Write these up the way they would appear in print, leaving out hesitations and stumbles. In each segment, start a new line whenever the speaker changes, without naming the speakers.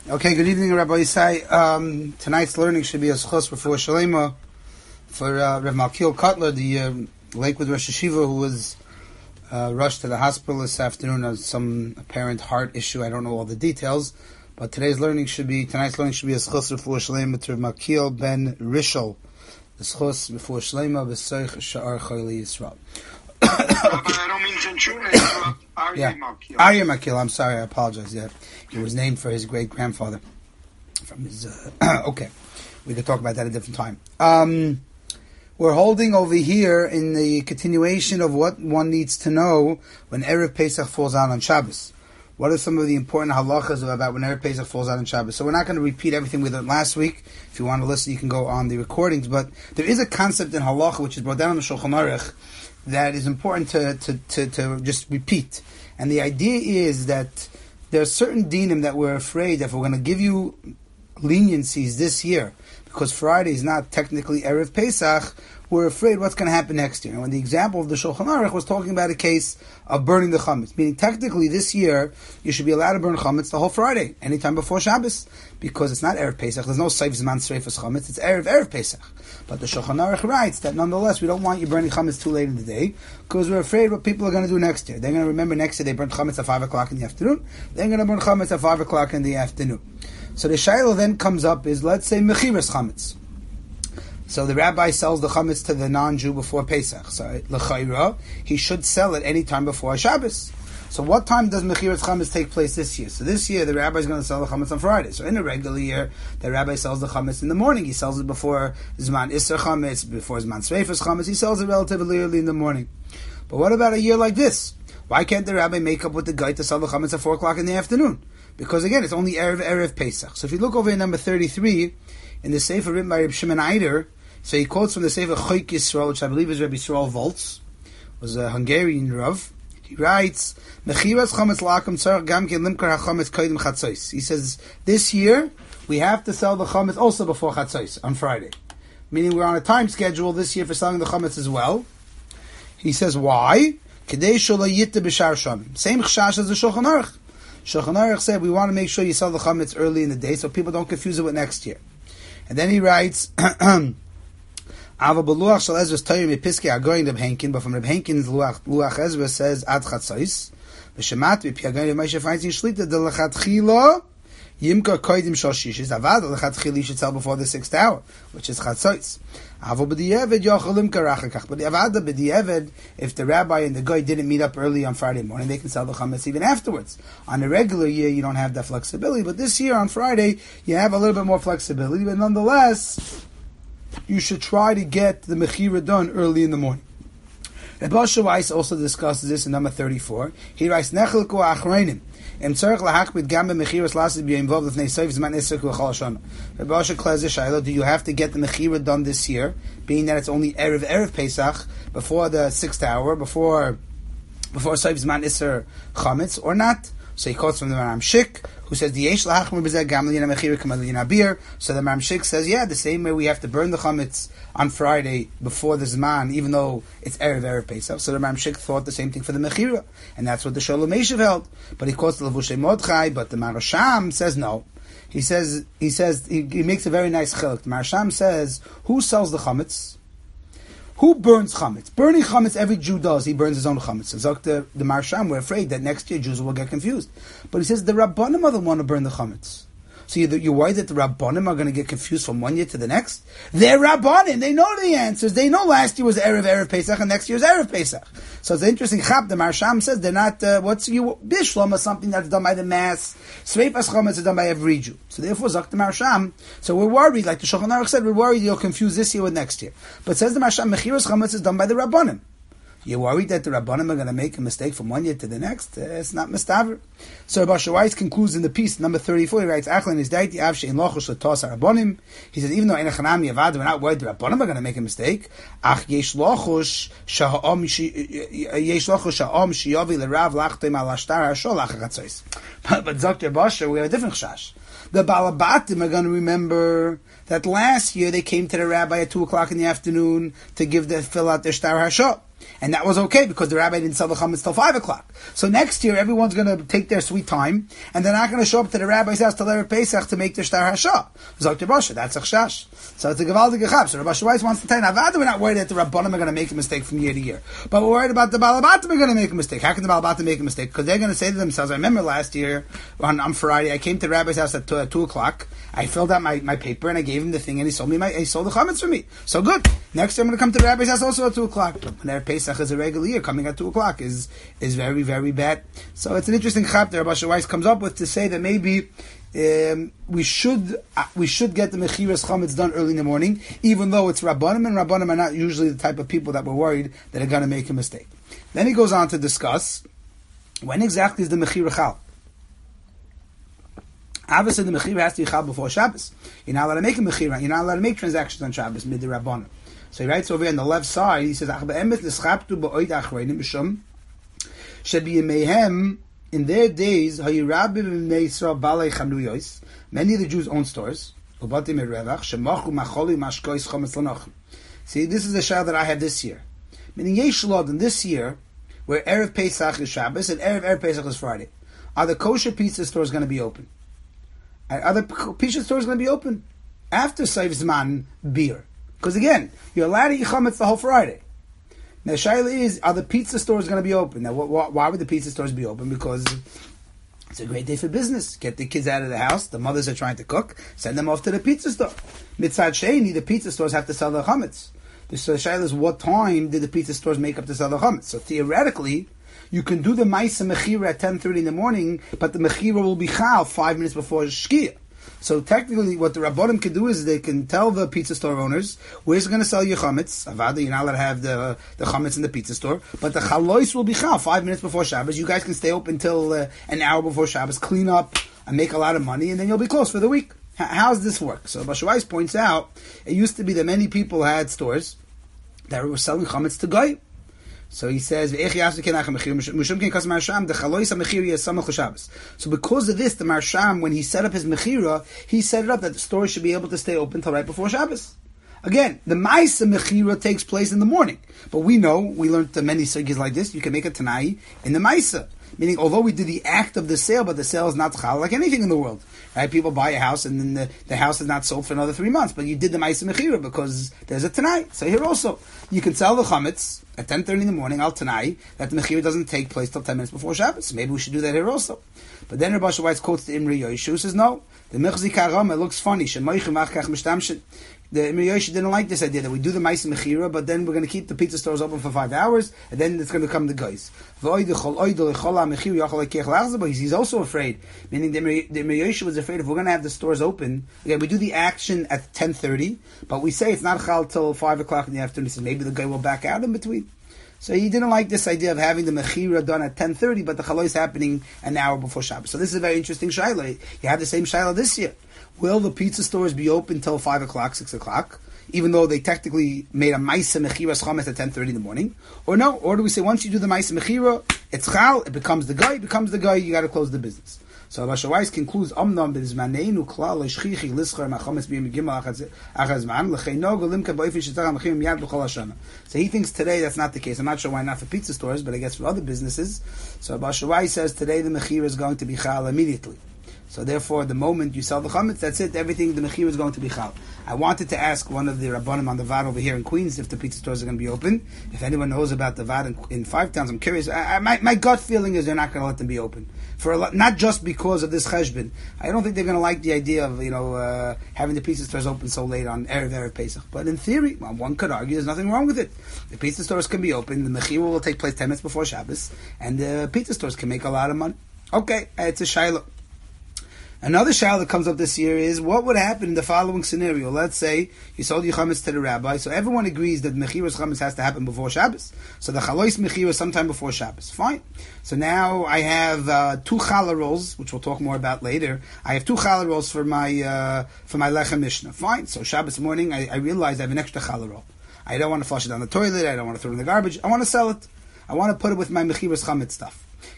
Okay, good evening, Rabbi Yisai. Tonight's learning should be a schos before Shalema for Rav Malkiel Kotler, the Lakewood Rosh Yeshiva, who was rushed to the hospital this afternoon of some apparent heart issue. I don't know all the details, but tonight's learning should be a schos before Shalema to Rav Malkiel ben Rishel, the schos before Shalema b'soich sha'ar chayli Yisrael.
I don't mean Gentune, Aryeh Malkiel.
Aryeh Malkiel, I'm sorry, I apologize. Yeah, he was named for his great-grandfather. From his, okay, we could talk about that at a different time. We're holding over here in the continuation of what one needs to know when Erev Pesach falls out on Shabbos. What are some of the important halachas about when Erev Pesach falls out on Shabbos? So we're not going to repeat everything we did last week. If you want to listen, you can go on the recordings. But there is a concept in halacha which is brought down in the Shulchan Aruch that is important to just repeat. And the idea is that there are certain dinim that we're afraid that if we're going to give you leniencies this year, because Friday is not technically Erev Pesach, we're afraid what's going to happen next year. And when the example of the Shulchan Aruch was talking about a case of burning the chametz, meaning technically this year you should be allowed to burn chametz the whole Friday, anytime before Shabbos, because it's not Erev Pesach. There's no Seif Zman Sreifas chametz. It's Erev Pesach. But the Shulchan Aruch writes that nonetheless we don't want you burning chametz too late in the day, because we're afraid what people are going to do next year. They're going to remember next year they burned chametz at 5 o'clock in the afternoon. They're going to burn chametz at 5 o'clock in the afternoon. So the shayla then comes up is, let's say, mechiras chametz. So the rabbi sells the chametz to the non-Jew before Pesach. So l'chayra, he should sell it any time before Shabbos. So what time does mechiras chametz take place this year? So this year the rabbi is going to sell the chametz on Friday. So in a regular year, the rabbi sells the chametz in the morning. He sells it before Zman Isser chametz, before Zman Sreifas chametz. He sells it relatively early in the morning. But what about a year like this? Why can't the rabbi make up with the guy to sell the chametz at 4 o'clock in the afternoon? Because again, it's only Erev Pesach. So if you look over in number 33, in the Sefer written by Reb Shimon Eider, so he quotes from the Sefer Choik Yisrael, which I believe is Rabbi Yisrael Volz, was a Hungarian Rav. He writes, Mechiras chametz la'akum tzarech gam ken limkar hachametz koydem chatzos. He says, this year, we have to sell the chametz also before chatzos, on Friday. Meaning we're on a time schedule this year for selling the chametz as well. He says, why? Kedei shelo yitte b'shar shamim. Same chashash as the Shulchan Aruch. Shulchan Aruch said, we want to make sure you sell the chametz early in the day so people don't confuse it with next year. And then he writes, Ava beluach shel Ezra's Torah mipiskei agoyin Reb Henkin, but from Reb Henkin's luach Ezra says ad chatzos. V'shemat mipi agoyin Reb Moshe Feinstein shlita de lechatchila yimkar koydim shel shishis. Avad lechatchila you should sell before the 6th hour, which is chatzos. Ava b'di'eved yochel limkar achakach. But avad b'di'eved, if the rabbi and the guy didn't meet up early on Friday morning, they can sell the chametz even afterwards. On a regular year, you don't have that flexibility, but this year on Friday, you have a little bit more flexibility. But nonetheless, you should try to get the mechira done early in the morning. Reb Asher Weiss also discusses this in number 34. He writes, Nechel ko achreinim. Em tzarech lahakbid gam bemechiras lasid be involved with neisayv zman isser ku chol shana. Reb Asher clears the shayla, do you have to get the mechira done this year, being that it's only Erev Pesach, before the 6th hour, before sayv zman isser chametz, or not? So he quotes from the Maram Shik, who says, so the Maram Shik says, yeah, the same way we have to burn the chametz on Friday before the Zman, even though it's Erev Pesach. So the Maram Shik thought the same thing for the Mechira, and that's what the Sholem Eshev held. But he quotes the Levushay Mordechai, but the Marasham says no. He makes a very nice chiluk. The Marasham says, who sells the chametz? Who burns chametz? Burning chametz, every Jew does. He burns his own chametz. So the Marsham, we're afraid that next year Jews will get confused. But he says the Rabbanim are the one to burn the chametz. So you're worried that the Rabbanim are going to get confused from one year to the next? They're Rabbanim. They know the answers. They know last year was Erev Pesach and next year is Erev Pesach. So it's an interesting chap. The Marsham says they're not, Bishlam is something that's done by the mass. Sveifas chametz is done by every Jew. So therefore, Zak the Marsham. So we're worried, like the Shulchan Aruch said, we're worried you'll confuse this year with next year. But says the Marsham, Mechiras chametz is done by the Rabbanim. You're worried that the Rabbanim are going to make a mistake from one year to the next? It's not mistaver. So Rabbi Weiss concludes in the piece, number 34, he writes, Achlan is daiti avshe in lochush letos Rabbanim. He says, even though in a chanami avad, we're not worried the Rabbanim are going to make a mistake. Ach yesh lochush sha'om shiyavi l'rav lachtem al ashtar hashol achachatzos. But Dr. Basher, we have a different chash. The Balabatim are going to remember that last year they came to the rabbi at 2 o'clock in the afternoon to give the fill out their shtar hashol. And that was okay because the rabbi didn't sell the chametz till 5 o'clock. So next year, everyone's going to take their sweet time, and they're not going to show up to the rabbi's house till Erev Pesach to make their shtar hasha. Zok Rasha, that's a chash. So it's a gevaldige chab. So Rabbi Weiss wants to tell you, Avada, we're not worried that the rabbanim are going to make a mistake from year to year, but we're worried about the balabatim are going to make a mistake. How can the balabatim make a mistake? Because they're going to say to themselves, I remember last year on Friday, I came to the rabbi's house at 2 o'clock. I filled out my paper and I gave him the thing, and he sold the chametz for me. So good. Next year I'm going to come to the rabbi's house also at 2 o'clock. But when Erev Pesach is a regular year, coming at 2 o'clock is very, very bad. So it's an interesting chap that Rabbi Weiss comes up with to say that maybe we should get the mechiras chametz done early in the morning, even though it's rabbanim, and rabbanim are not usually the type of people that we're worried that are going to make a mistake. Then he goes on to discuss when exactly is the mechira chal. Obviously, the mechira has to be chal before Shabbos. You're not allowed to make a mechira. You're not allowed to make transactions on Shabbos mid the rabbanim. So he writes over here on the left side. He says, "Ach be'emet neschaptu ba'oid achreinim b'shum shebi yemehem." In their days, many of the Jews owned stores. See, this is the shah that I had this year. Meaning, Yesh Lodin, this year, where Erev Pesach is Shabbos and Erev Pesach is Friday, are the kosher pizza stores going to be open? Are the pizza stores going to be open after Seif Zman beer? Because again, you're allowed to eat chametz the whole Friday. Now, shaila is, are the pizza stores going to be open? Now, why would the pizza stores be open? Because it's a great day for business. Get the kids out of the house. The mothers are trying to cook. Send them off to the pizza store. Mitzad Sheini, the pizza stores have to sell their chametz. So the shaila is, what time did the pizza stores make up to sell their chametz? So theoretically, you can do the Maisa Mechira at 10:30 in the morning, but the Mechira will be chal 5 minutes before Shkia. So technically, what the Rabbanim can do is they can tell the pizza store owners, where's going to sell your chametz? Avada, you're not allowed to have the chametz in the pizza store, but the chalois will be chal 5 minutes before Shabbos. You guys can stay open until an hour before Shabbos, clean up, and make a lot of money, and then you'll be closed for the week. How does this work? So Bashawais points out, it used to be that many people had stores that were selling chametz to goyim. So he says, so because of this, the Marsham, when he set up his Mechira, he set it up that the store should be able to stay open till right before Shabbos. Again, the Maisa Mechira takes place in the morning. But we learned many sugis like this, you can make a Tanai in the Maisa. Meaning, although we do the act of the sale, but the sale is not chal like anything in the world. Right? People buy a house and then the house is not sold for another 3 months. But you did the Maisa Mechira because there's a Tanai. So here also, you can sell the chametz at 10:30 in the morning, al Tanai, that the Mechira doesn't take place till 10 minutes before Shabbos. Maybe we should do that here also. But then Rabbi Weiss quotes the Imri Yoshu, who says, no, the Mechzi Karam, it looks funny. The Imri Yoshu didn't like this idea that we do the Maisa Mechira, but then we're going to keep the pizza stores open for 5 hours, and then it's going to come the guys. He's also afraid, meaning the Imri Yoshu was afraid if we're going to have the stores open, again, we do the action at 10:30, but we say it's not chal till 5 o'clock in the afternoon. He says maybe the guy will back out in between. So he didn't like this idea of having the Mechira done at 10:30, but the Chalois is happening an hour before Shabbos. So this is a very interesting shayla. You have the same shayla this year. Will the pizza stores be open till 5 o'clock, 6 o'clock, even though they technically made a Maisa Mechira Chametz at 10:30 in the morning? Or no? Or do we say once you do the Maisa Mechira, it's chal, it becomes the guy, you got to close the business. So Rabbi Weiss concludes, Omnam b'zmaneinu klal l'shchichi l'schar ma'chametz b'yim gimel achazman l'cheino golimka b'oifin shetzach ha'mechim miyad b'chol hashana. So he thinks today that's not the case. I'm not sure why not for pizza stores, but I guess for other businesses. So Rabbi Weiss says today the mechira is going to be chal immediately. So therefore, the moment you sell the chametz, that's it. Everything, the mechira is going to be chal. I wanted to ask one of the rabbanim on the Vad over here in Queens if the pizza stores are going to be open. If anyone knows about the Vad in Five Towns, I'm curious. My gut feeling is they're not going to let them be open. Not just because of this cheshbon. I don't think they're going to like the idea of having the pizza stores open so late on Erev Pesach. But in theory, well, one could argue there's nothing wrong with it. The pizza stores can be open. The mechira will take place 10 minutes before Shabbos, and the pizza stores can make a lot of money. Okay, it's a shayla. Another shayla that comes up this year is what would happen in the following scenario. Let's say you sold your chametz to the rabbi, so everyone agrees that mechiras chametz has to happen before Shabbos. So the chalois mechira sometime before Shabbos. Fine. So now I have 2 challah rolls, which we'll talk more about later. I have 2 challah rolls for my lechem mishnah. Fine. So Shabbos morning, I realize I have an extra challah roll. I don't want to flush it down the toilet. I don't want to throw it in the garbage. I want to sell it. I want to put it with my mechiras chametz stuff.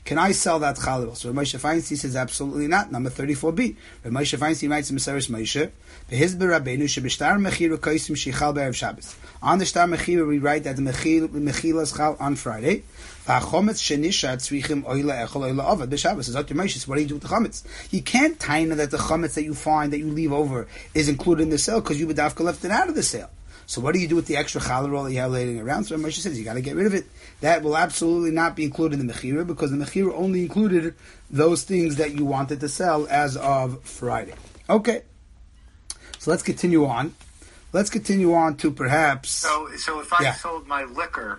Can I sell that challah? So Rav Moshe Feinstein says absolutely not. Number 34b. Rav Moshe Feinstein writes in Meseres Moshe, "Behizber Rabbeinu shebishtar mechira koisim shichal be'erev Shabbos." On the shtar mechira, we write that the mechilas chal on Friday. V'achometz shenisha tzrichim oila echol oila avad b'Shabbos. Says Dr. Moshe, what do you do with the chometz? You can't taina that the chometz that you find that you leave over is included in the sale because you b'davka left it out of the sale. So what do you do with the extra challah roll that you have laying around? So Moshe says you got to get rid of it. That will absolutely not be included in the mechira because the mechira only included those things that you wanted to sell as of Friday. Okay, so let's continue on. Let's continue on to perhaps.
So if I sold my liquor,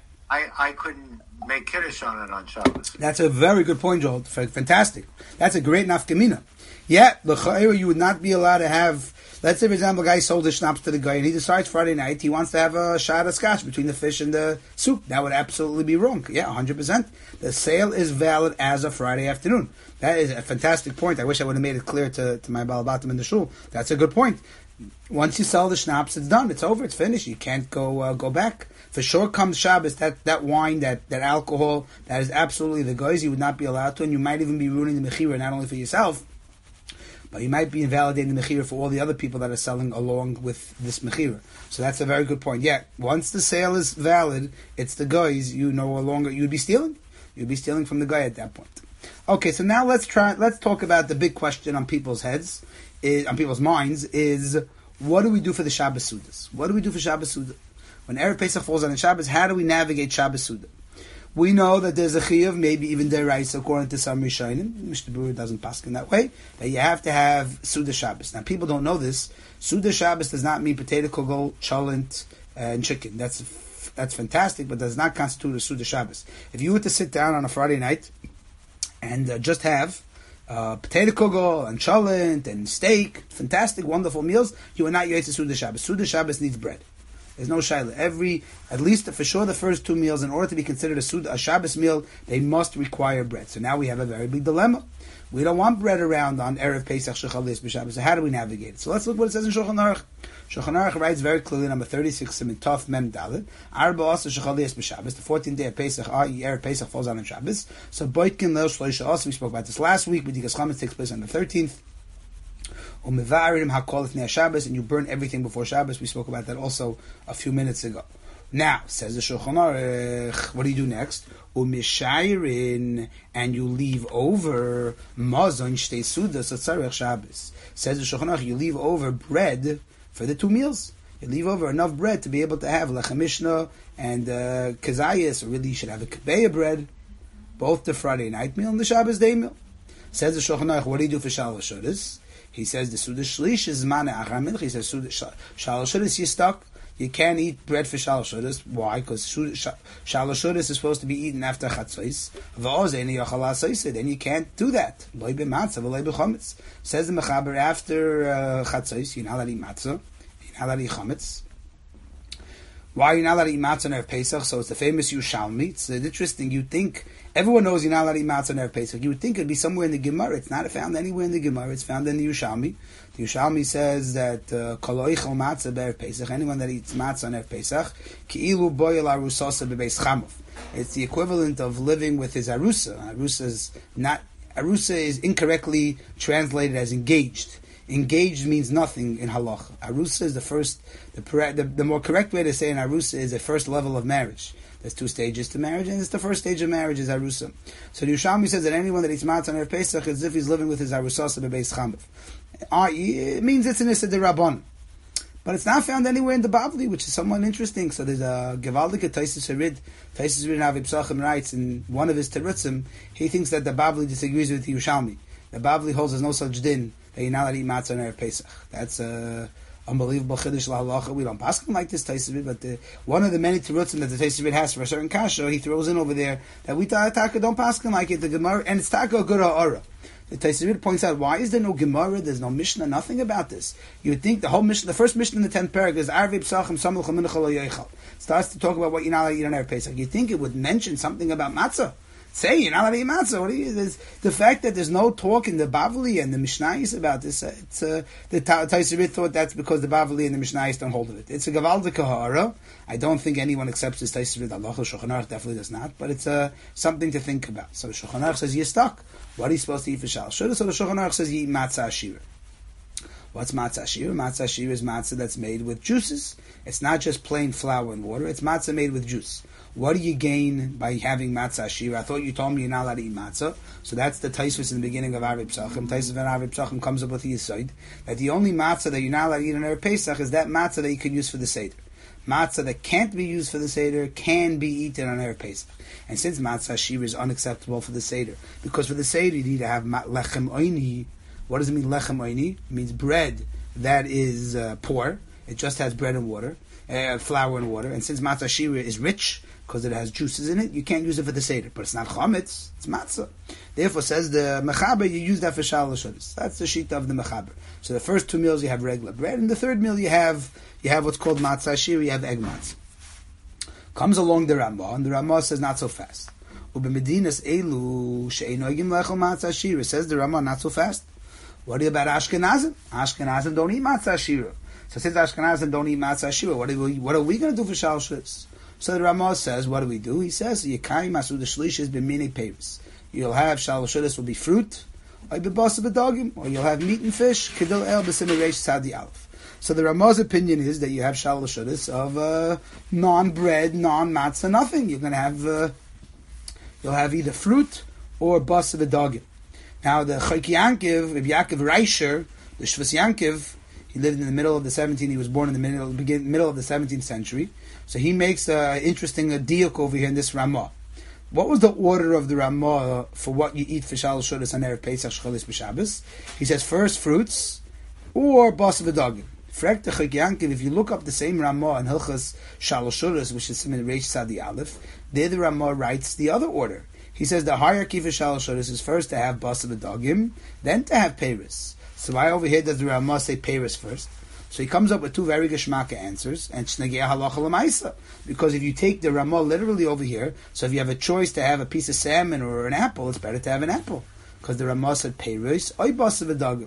I couldn't make kiddush on it on Shabbos.
That's a very good point, Joel. Fantastic. That's a great nafkamina. Yeah, the you would not be allowed to have. Let's say, for example, a guy sold his schnapps to the guy, and he decides Friday night he wants to have a shot of scotch between the fish and the soup. That would absolutely be wrong. Yeah, 100%. The sale is valid as of Friday afternoon. That is a fantastic point. I wish I would have made it clear to my balabatim in the shul. That's a good point. Once you sell the schnapps, it's done. It's over. It's finished. You can't go back. For sure comes Shabbos, that wine, that alcohol, that is absolutely the guys you would not be allowed to, and you might even be ruining the mechira, not only for yourself, but you might be invalidating the mechira for all the other people that are selling along with this mechira. So that's a very good point. Yeah, once the sale is valid, it's the guys you no longer you'd be stealing. You'd be stealing from the guy at that point. Okay, so now let's talk about the big question on people's heads, on people's minds, is what do we do for the Shabbos Sudas? What do we do for Shabbos Suda? When Erev Pesach falls on Shabbos, how do we navigate Shabbos Suda? We know that there's a chiyuv, maybe even deraisa, according to some Rishonim. Mishnah Berurah doesn't pass in that way, that you have to have Suda Shabbos. Now, people don't know this. Suda Shabbos does not mean potato kugel, cholent, and chicken. That's fantastic, but does not constitute a Suda Shabbos. If you were to sit down on a Friday night and just have potato kugel and cholent and steak, fantastic, wonderful meals, you are not Yotze Suda Shabbos. Suda Shabbos needs bread. There's no shaila. At least for sure, the first two meals, in order to be considered a Shabbos meal, they must require bread. So now we have a very big dilemma. We don't want bread around on Erev Pesach Shechalis b'Shabbos. So how do we navigate it? So let's look what it says in Shulchan Aruch. Shulchan Aruch writes very clearly, number 36, Siman Tov Mem Dalet, Arba Asa Shechalis b'Shabbos. The 14th day of Pesach, Erev Pesach falls on Shabbos. So Boitkin Leil Shloisha also, we spoke about this last week, but B'dikas Chametz takes place on the 13th. And you burn everything before Shabbos. We spoke about that also a few minutes ago. Now, says the Shulchan Aruch, what do you do next? And you leave over mazon shtei sudas atzarech Shabbos. Says the Shulchan Aruch, you leave over bread for the two meals. You leave over enough bread to be able to have lechem mishnah and kazayas, or really you should have a kebeya bread, both the Friday night meal and the Shabbos day meal. Says the Shulchan Aruch, what do you do for Shalosh Shudas? He says the Suda Shlish is Mana Achamilch. He says Shalosh Shudas you're stuck. You can't eat bread for Shalosh Shudas. Why? Because Shalosh Shudas is supposed to be eaten after Chatzos. Then you can't do that. Loi b'matzah v'loi b'chometz. Says the Mechaber, after Chatzos, you're not allowed to eat matzah. You're not allowed to eat chometz. Why are you not allowed to eat matzah on Erev Pesach? So it's the famous Yushalmi. It's interesting. You think everyone knows you're not allowed to eat matzah on Erev Pesach. You would think it'd be somewhere in the Gemara. It's not found anywhere in the Gemara. It's found in the Yushalmi. The Yushalmi says that koloichel matzah be'Erev Pesach. Anyone that eats matzah on Erev Pesach, ki'ilu boyel arusasa bebeis chamov. It's the equivalent of living with his arusa. Arusa is incorrectly translated as engaged. Engaged means nothing in halacha. Arusa is the more correct way to say an arusa is a first level of marriage. There's two stages to marriage, and it's the first stage of marriage is arusa. So the Yushalmi says that anyone that eats matzah on Erev Pesach is as if he's living with his arusasa bebeis chamav. It means it's an issa derabban. But it's not found anywhere in the Bavli, which is somewhat interesting. So there's a Gevaldik Taisus Harid in Avi Psachim writes in one of his terutzim, he thinks that the Bavli disagrees with the Yushalmi. The Bavli holds there's no such din that you're not allowed to eat matzah on Erev Pesach. That's unbelievable chiddush lahalacha. We don't pass him like this Taisus, but one of the many terutzim that the Taisus has for a certain kasha, he throws in over there that we taka don't pass him like it. The Gemara, and it's taka good ha'ara. The Taisus points out, why is there no Gemara? There's no Mishnah, nothing about this. You would think the whole Mishnah, the first Mishnah in the 10th paragraph is Arvi Psachim Samul Chaminachal Yoichal. Starts to talk about what you're not allowed to eat on Erev Pesach. You think it would mention something about matzah. Say you're not allowed to eat matzah. What do you? The fact that there's no talk in the Bavli and the Mishnayos about this. The Taisir thought that's because the Bavli and the Mishnayos don't hold of it. It's a gavaldik kahara. I don't think anyone accepts this Taisir. Allah Shulchan Aruch definitely does not. But it's something to think about. So the Shulchan Aruch says you're stuck. What are you supposed to eat for Shal Shudas? So the Shulchan Aruch says you eat matzah ashira. What's matzah ashira? Matzah ashira is matzah that's made with juices. It's not just plain flour and water. It's matzah made with juice. What do you gain by having matzah ashira? I thought you told me you're not allowed to eat matzah. So that's the Taisvus in the beginning of Arei Pesachim. Taisvus in Arei Pesachim comes up with the Yesod that the only matzah that you're not allowed to eat on Erev Pesach is that matzah that you can use for the Seder. Matzah that can't be used for the Seder can be eaten on Erev Pesach. And since matzah ashira is unacceptable for the Seder, because for the Seder you need to have lechem oini. What does it mean, lechem oini? It means bread that is poor. It just has bread and water, flour and water. And since matzah ashira is rich, because it has juices in it, you can't use it for the Seder. But it's not chametz, it's matzah. Therefore, says the Mechaber, you use that for Shal Shudas. That's the sheet of the Mechaber. So the first 2 meals you have regular bread, and the third meal you have what's called matzah ashira, you have egg matzah. Comes along the Ramah, and the Ramah says not so fast. Ubemedinas elu she'enogim lechol matzah ashira. Says the Ramah, not so fast. What about Ashkenazim? Ashkenazim don't eat matzah ashira. So since Ashkenazim don't eat matzah ashira, what are we going to do for Shal Shudas? So the Ramah says, what do we do? He says, Yekayim Masud Shlish b'minei peiros. You'll have Shal Shudas will be fruit, or you'll have meat and fish. Kedil el b'simei reish tzadi aleph. So the Ramah's opinion is that you have Shal Shudas of non-bread, non-matzah, nothing. You're going to have you'll have either fruit or bas v'dagim. Now the Chayk Yankiv, Rabbi Yaakov Reisher, the Shvus Yankiv, he lived in the middle of the 17th. He was born in the middle of the 17th century. So he makes an interesting diuk over here in this Ramah. What was the order of the Ramah for what you eat for Shal Shudas on Erev Pesach Shcholis B'Shabbos? He says first fruits or bas v'dagim. Frek the Chayk Yankiv, if you look up the same Ramah in Hilchas Shal Shudas, which is Siman Reish Tzadi Aleph, there the Ramah writes the other order. He says the hierarchy for Shal Shudas is first to have bas v'dagim, then to have peiros. So why over here does the Ramah say peiros first? So he comes up with two very geschmacka answers, and shnagei halacha l'maisa. Because if you take the Ramah literally over here, so if you have a choice to have a piece of salmon or an apple, it's better to have an apple. Because the Ramah said peiros, oy bas v'dagim.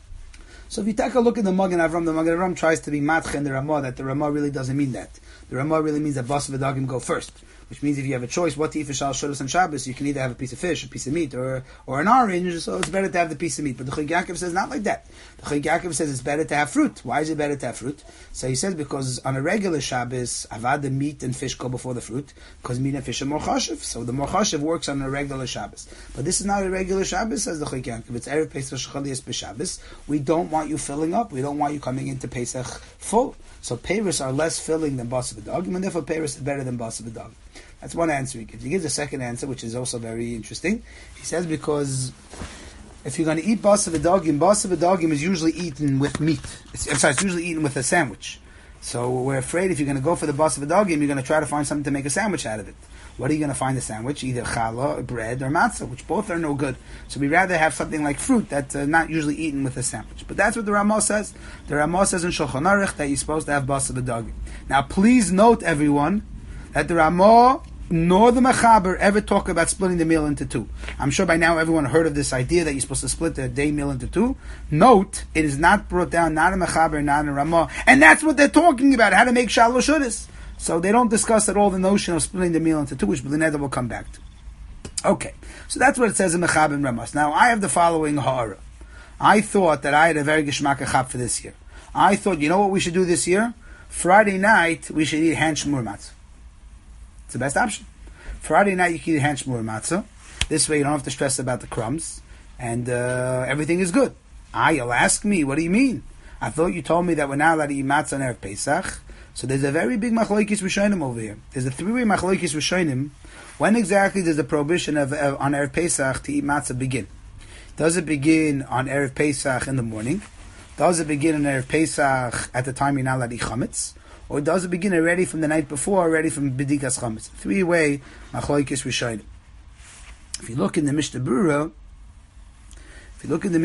So if you take a look at the Magen Avram tries to be match in the Ramah that the Ramah really doesn't mean that. The Ramah really means that bas v'dagim go first. Which means if you have a choice what to eat for Shal Shudas on Shabbos, you can either have a piece of fish, a piece of meat, or an orange, so it's better to have the piece of meat. But the Chayk Yaakov says not like that. The Chayk Yaakov says it's better to have fruit. Why is it better to have fruit? So he says because on a regular Shabbos, avad the meat and fish go before the fruit, because meat and fish are more chashiv. So the more chashiv works on a regular Shabbos. But this is not a regular Shabbos, says the Chayk Yaakov. It's Erev Pesach Shcholis B'Shabbos. We don't want you filling up. We don't want you coming into Pesach full. So peiros are less filling than bas v'dagim, and therefore peiros is better than bas v'dagim. That's one answer he gives. He gives a second answer, which is also very interesting. He says because if you're going to eat bas v'dagim is usually eaten with meat. It's usually eaten with a sandwich. So we're afraid if you're going to go for the bas v'dagim, you're going to try to find something to make a sandwich out of it. What are you going to find a sandwich? Either challah, bread, or matzah, which both are no good. So we'd rather have something like fruit that's not usually eaten with a sandwich. But that's what the Ramah says. The Ramah says in Shulchan Aruch that you're supposed to have bas v'dagim. Now please note, everyone, that the Ramah nor the Mechaber ever talk about splitting the meal into two. I'm sure by now everyone heard of this idea that you're supposed to split the day meal into two. Note, it is not brought down, not in Mechaber, not in Ramah. And that's what they're talking about, how to make Shal Shudas. So they don't discuss at all the notion of splitting the meal into two, which B'lineda will come back to. Okay, so that's what it says in Mechaber and Ramah. Now I have the following ha'ara. I thought that I had a very geschmack chap for this year. I thought, you know what we should do this year? Friday night, we should eat hand shmur matzah. It's the best option. Friday night, you can eat hand shmur matzah. This way, you don't have to stress about the crumbs, and everything is good. You'll ask me, what do you mean? I thought you told me that we're not allowed to eat matzah on Erev Pesach. So there's a very big machlokes rishonim over here. There's a three-way machlokes rishonim. When exactly does the prohibition of on Erev Pesach to eat matzah begin? Does it begin on Erev Pesach in the morning? Does it begin on Erev Pesach at the time you're not allowed to eat chametz? Or does it begin already from the night before, already from B'dikas Chametz? Three-way machlokes rishonim. If you look in the Mishnah Berurah, if you look in the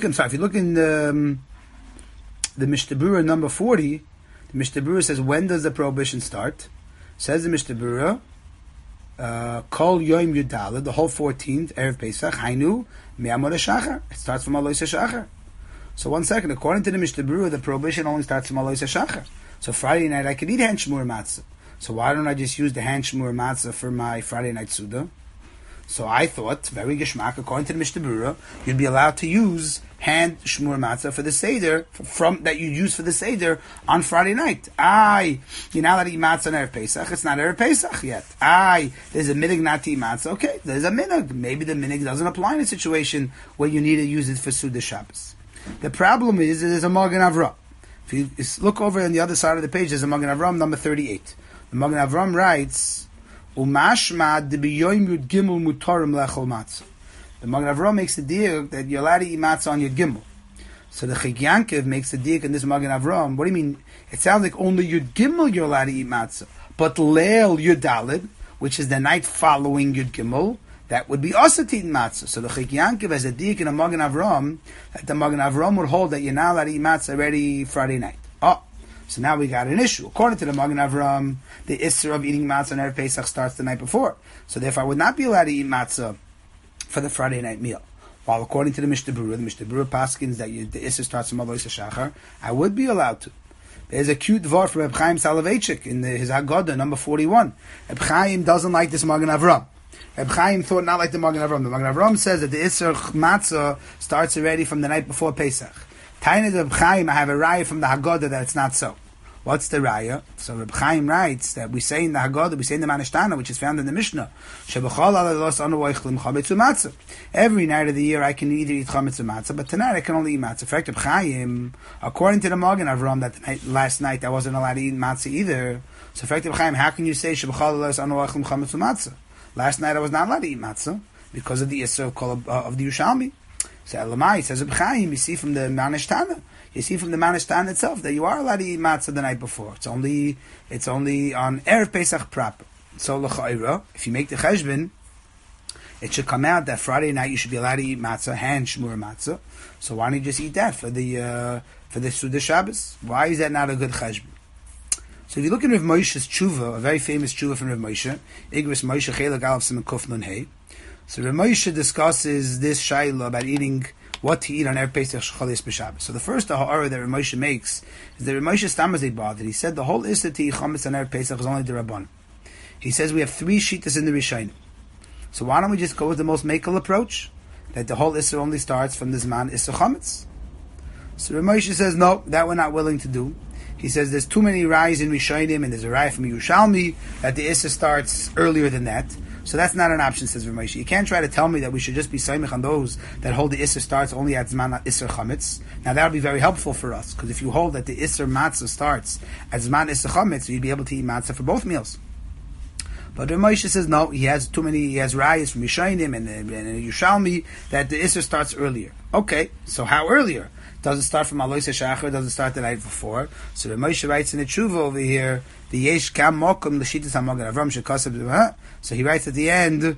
Mishnah Berurah number 40, the Mishnah Berurah says, when does the prohibition start? Says the Mishnah Berurah, Kol Yom Yudalad, the whole 14th, Erev Pesach, Hainu, Me'amod HaShachar. It starts from Alois HaShachar. So 1 second, according to the Mishnah Berurah, the prohibition only starts from Alois HaShachar. So Friday night I could eat hand shmur matzah. So why don't I just use the hand shmur matzah for my Friday night Suda? So I thought, very geschmack, according to the Mishnah Berurah, you'd be allowed to use hand shmur matzah for the Seder, that you use for the Seder on Friday night. You're not allowed to eat matzah on Erev Pesach. It's not Erev Pesach yet. There's a minig not to eat matzah. Okay, there's a minig. Maybe the minig doesn't apply in a situation where you need to use it for Suda Shabbos. The problem is, there's a Magen Avraham. If you look over on the other side of the page, there's a Magen Avraham number 38. The Magen Avraham writes, Umashma debiyoyim yud gimel mutarim lechol matzah. The Magen Avraham makes the deal that you're allowed to eat matzah on Yud Gimel. So the Chig Yankiv makes the deal in this Magen Avraham. What do you mean? It sounds like only Yud Gimel you're allowed to eat matzah. But Leil Yud Daled, which is the night following Yud Gimel, that would be also to eat matzah. So the Chig Yankiv has a deal in a Magen Avraham that the Magen Avraham would hold that you're not allowed to eat matzah already Friday night. So now we got an issue. According to the Magen Avraham, the Isser of eating matzah on Erev Pesach starts the night before. So therefore I would not be allowed to eat matzah for the Friday night meal. While according to the Mishnah Berurah paskins that the Isser starts from Alois HaShachar, I would be allowed to. There's a cute dvar from Reb Chaim Soloveitchik in his Haggadah, number 41. Reb Chaim doesn't like this Magen Avraham. Reb Chaim thought not like the Magen Avraham. The Magen Avraham says that the Isser matzah starts already from the night before Pesach. Tainid Reb Chaim, I have a raya from the Haggadah that it's not so. What's the raya? So Reb Chaim writes that we say in the Haggadah, we say in the Manishtana, which is found in the Mishnah, every night of the year I can either eat chametz or matzah, but tonight I can only eat matzah. In fact, Reb Chaim, according to the Magen Avraham, that last night I wasn't allowed to eat matzah either. So in fact, Reb Chaim, how can you say last night I was not allowed to eat matzah because of the Isser of the Yerushalmi? So Elamai says Reb Chaim, you see from the Manishtana. You see from the Manishtana itself that you are allowed to eat matzah the night before. It's only on Erev Pesach proper. So l'cha'ira, if you make the cheshbon, it should come out that Friday night you should be allowed to eat matzah, hand shmur matzah. So why don't you just eat that for the Suda Shabbos? Why is that not a good cheshbon? So if you look in Rav Moshe's tshuva, a very famous tshuva from Rav Moshe, Igros Moshe Chelak Aleph Siman Kuf Nun Hey. So Rav Moshe discusses this shayla about eating what to eat on Erev Pesach Shchalis B'Shabbos. So the first ha'ara that Rav Moshe makes is that Rav Moshe Stamazei bothered. He said the whole issa to eat chametz on Erev Pesach is only the Rabban. He says we have 3 shittas in the Rishonim. So why don't we just go with the most makel approach? That the whole issa only starts from the Zman Issa chametz. So Rav Moshe says no, that we're not willing to do. He says there's too many rayas in Rishonim and there's a raya from Yerushalmi that the issa starts earlier than that. So that's not an option, says Rav Moshe. You can't try to tell me that we should just be saimich on those that hold the Isser starts only at Zman Isser Chametz. Now that would be very helpful for us, because if you hold that the Isser Matzah starts at Zman Isser Chametz, you'd be able to eat Matzah for both meals. But Rav Moshe says no, he has rayas from Yishayim and Yerushalmi that the Isser starts earlier. Okay, so how earlier? Does it start from Alois HaShachar? Does it start the night before? So Rav Moshe writes in the tshuva over here, the Yesh Kam Mokum L'Shittas HaMagen Avraham Shekasab. So he writes at the end,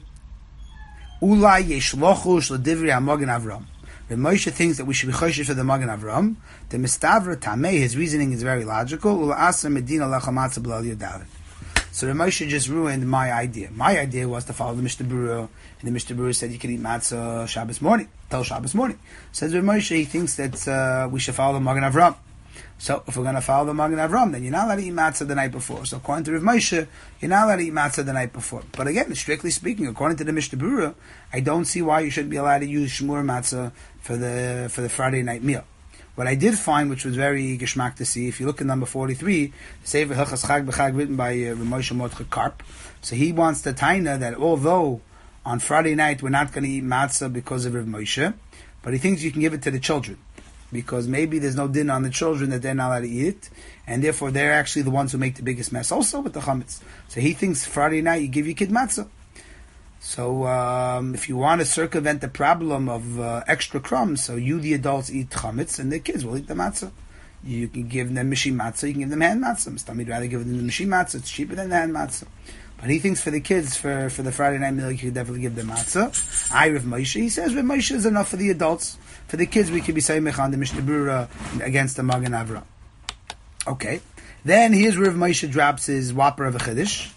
Ulai Yesh Lochush L'Divri HaMagen Avraham. Rav Moshe thinks that we should be choshesh for the Magen Avraham. The Mistavra Tamei, his reasoning is very logical. Ula Asa Medina Lachamatza B'Lal Yodalit. So Rav Moshe just ruined my idea. My idea was to follow the Mishnah Berurah, and the Mishnah Berurah said you can eat matzah Shabbos morning, till Shabbos morning. Says Rav Moshe, he thinks that we should follow the Magen Avraham. So if we're going to follow the Magen Avraham, then you're not allowed to eat matzah the night before. So according to Rav Moshe, you're not allowed to eat matzah the night before. But again, strictly speaking, according to the Mishnah Berurah, I don't see why you shouldn't be allowed to use shmur matzah for the Friday night meal. What I did find, which was very geschmack to see, if you look at number 43, the Sefer Hilchas Chag B'Chag written by Rav Moshe Mordechai Karp. So he wants the taina that although on Friday night we're not going to eat matzah because of Rav Moshe, but he thinks you can give it to the children, because maybe there's no din on the children that they're not allowed to eat it, and therefore they're actually the ones who make the biggest mess also with the chametz. So he thinks Friday night you give your kid matzah. So if you want to circumvent the problem of extra crumbs, so you, the adults, eat chametz, and the kids will eat the matzah. You can give them mishim matzah, you can give them hand matzah. Mustami rather give them the mishim matzah, it's cheaper than the hand matzah. But he thinks for the kids, for the Friday night meal, you could definitely give them matzah. Rav Moshe, he says Rav Moshe is enough for the adults. For the kids, we could be saying on the Mishnah Berurah against the Magen Avraham. Okay. Then here's where Rav Moshe drops his whopper of a chiddush,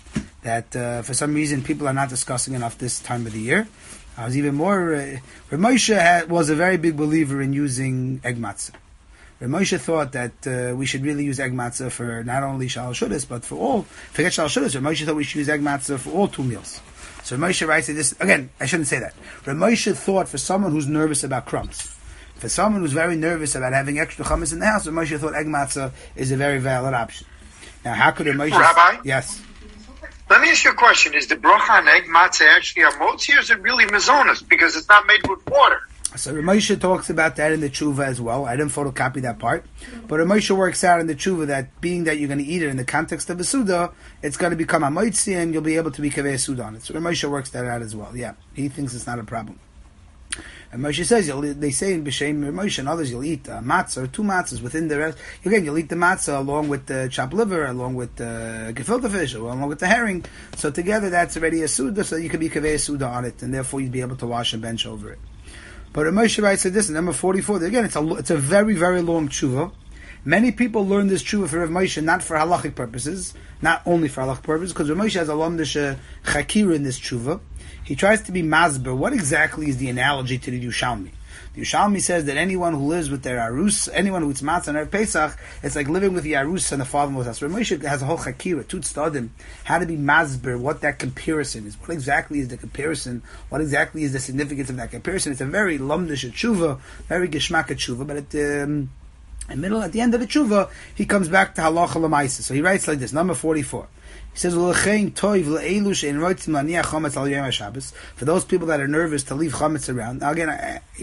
that for some reason people are not discussing enough this time of the year. I was even more. Rav Moshe was a very big believer in using egg matzah. Rav Moshe thought that we should really use egg matzah for not only Shal Shudas, but for all. Forget Shal Shudas. Rav Moshe thought we should use egg matzah for all 2 meals. So Rav Moshe writes this again. I shouldn't say that. Rav Moshe thought for someone who's nervous about crumbs, for someone who's very nervous about having extra chametz in the house, Rav Moshe thought egg matzah is a very valid option. Now, how could Rav Moshe?
Rabbi?
Yes.
Let me ask you a question. Is the bracha on egg matzah actually a motzi, or is it really mazonas? Because it's not made with water.
So Rav Moshe talks about that in the tshuva as well. I didn't photocopy that part. But Rav Moshe works out in the tshuva that being that you're going to eat it in the context of a suda, it's going to become a moitzi and you'll be able to be kaveh suda on it. So Rav Moshe works that out as well. Yeah, he thinks it's not a problem. And Moshe says, they say in B'Shem Moshe and others, you'll eat matzah or 2 matzahs within the rest. Again, you'll eat the matzah along with the chopped liver, along with the gefilte fish, or along with the herring. So together that's already a suda, so you can be kaveh suda on it, and therefore you'd be able to wash and bench over it. But Moshe writes this in number 44. Again, it's a very, very long tshuva. Many people learn this tshuva for Rav Moshe not for halachic purposes, not only for halachic purposes, because Rav Moshe has a lamdish chakira in this tshuva. He tries to be masber. What exactly is the analogy to the Yushalmi? The Yushalmi says that anyone who lives with their arus, anyone who eats matzah on Erev Pesach, it's like living with the arus and the father-in-law's house. Rav Moshe has a whole chakira, tut stadim, how to be masber, what that comparison is. What exactly is the comparison? What exactly is the significance of that comparison? It's a very lamdish tshuva, very geshmak tshuva, but at the end of the tshuva, he comes back to halacha l'maisa. So he writes like this, number 44. He says, for those people that are nervous to leave chametz around. Now again,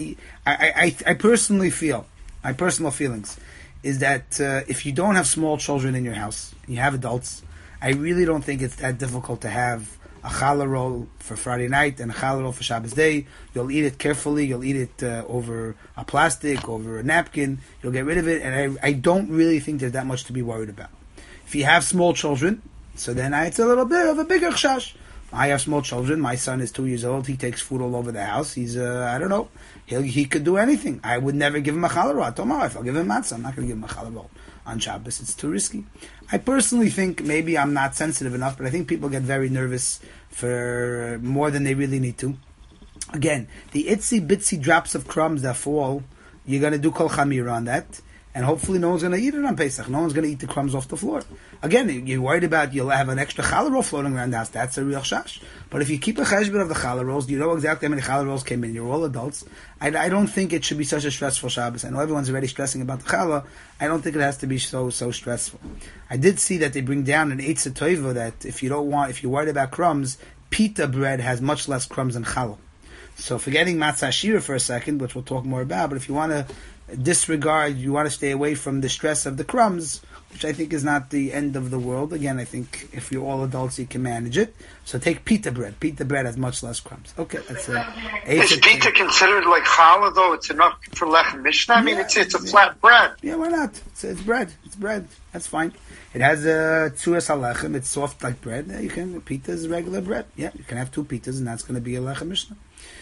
I personally feel, my personal feelings, is that if you don't have small children in your house, you have adults, I really don't think it's that difficult to have a challah roll for Friday night and a challah roll for Shabbos day. You'll eat it carefully, you'll eat it over a plastic, over a napkin, you'll get rid of it, and I don't really think there's that much to be worried about. If you have small children, so then it's a little bit of a bigger chash. I have small children. My son is 2 years old. He takes food all over the house. He's, I don't know. He could do anything. I would never give him a challah roll. I told my wife, I'll give him matzah. I'm not going to give him a challah roll on Shabbos. It's too risky. I personally think maybe I'm not sensitive enough, but I think people get very nervous for more than they really need to. Again, the itsy bitsy drops of crumbs that fall, you're going to do kol chamira on that. And hopefully no one's going to eat it on Pesach. No one's going to eat the crumbs off the floor. Again, you're worried about you'll have an extra challah roll floating around the house. That's a real shash. But if you keep a cheshbon of the challah rolls, you know exactly how many challah rolls came in. You're all adults. I don't think it should be such a stressful Shabbos. I know everyone's already stressing about the challah. I don't think it has to be so stressful. I did see that they bring down an eitzah toiva that if you're worried about crumbs, pita bread has much less crumbs than challah. So forgetting matzah shira for a second, which we'll talk more about, but if you want to disregard, you want to stay away from the stress of the crumbs, which I think is not the end of the world. Again, I think if you're all adults, you can manage it. So take pita bread. Pita bread has much less crumbs. Okay, that's
is pita considered like challah though? It's enough for lechem mishnah. I mean, it's a flat bread.
Yeah, why not? It's bread. It's bread. That's fine. It has tzuas halechem. It's soft like bread. Pita is regular bread. Yeah, you can have 2 pitas, and that's going to be a lechem mishnah.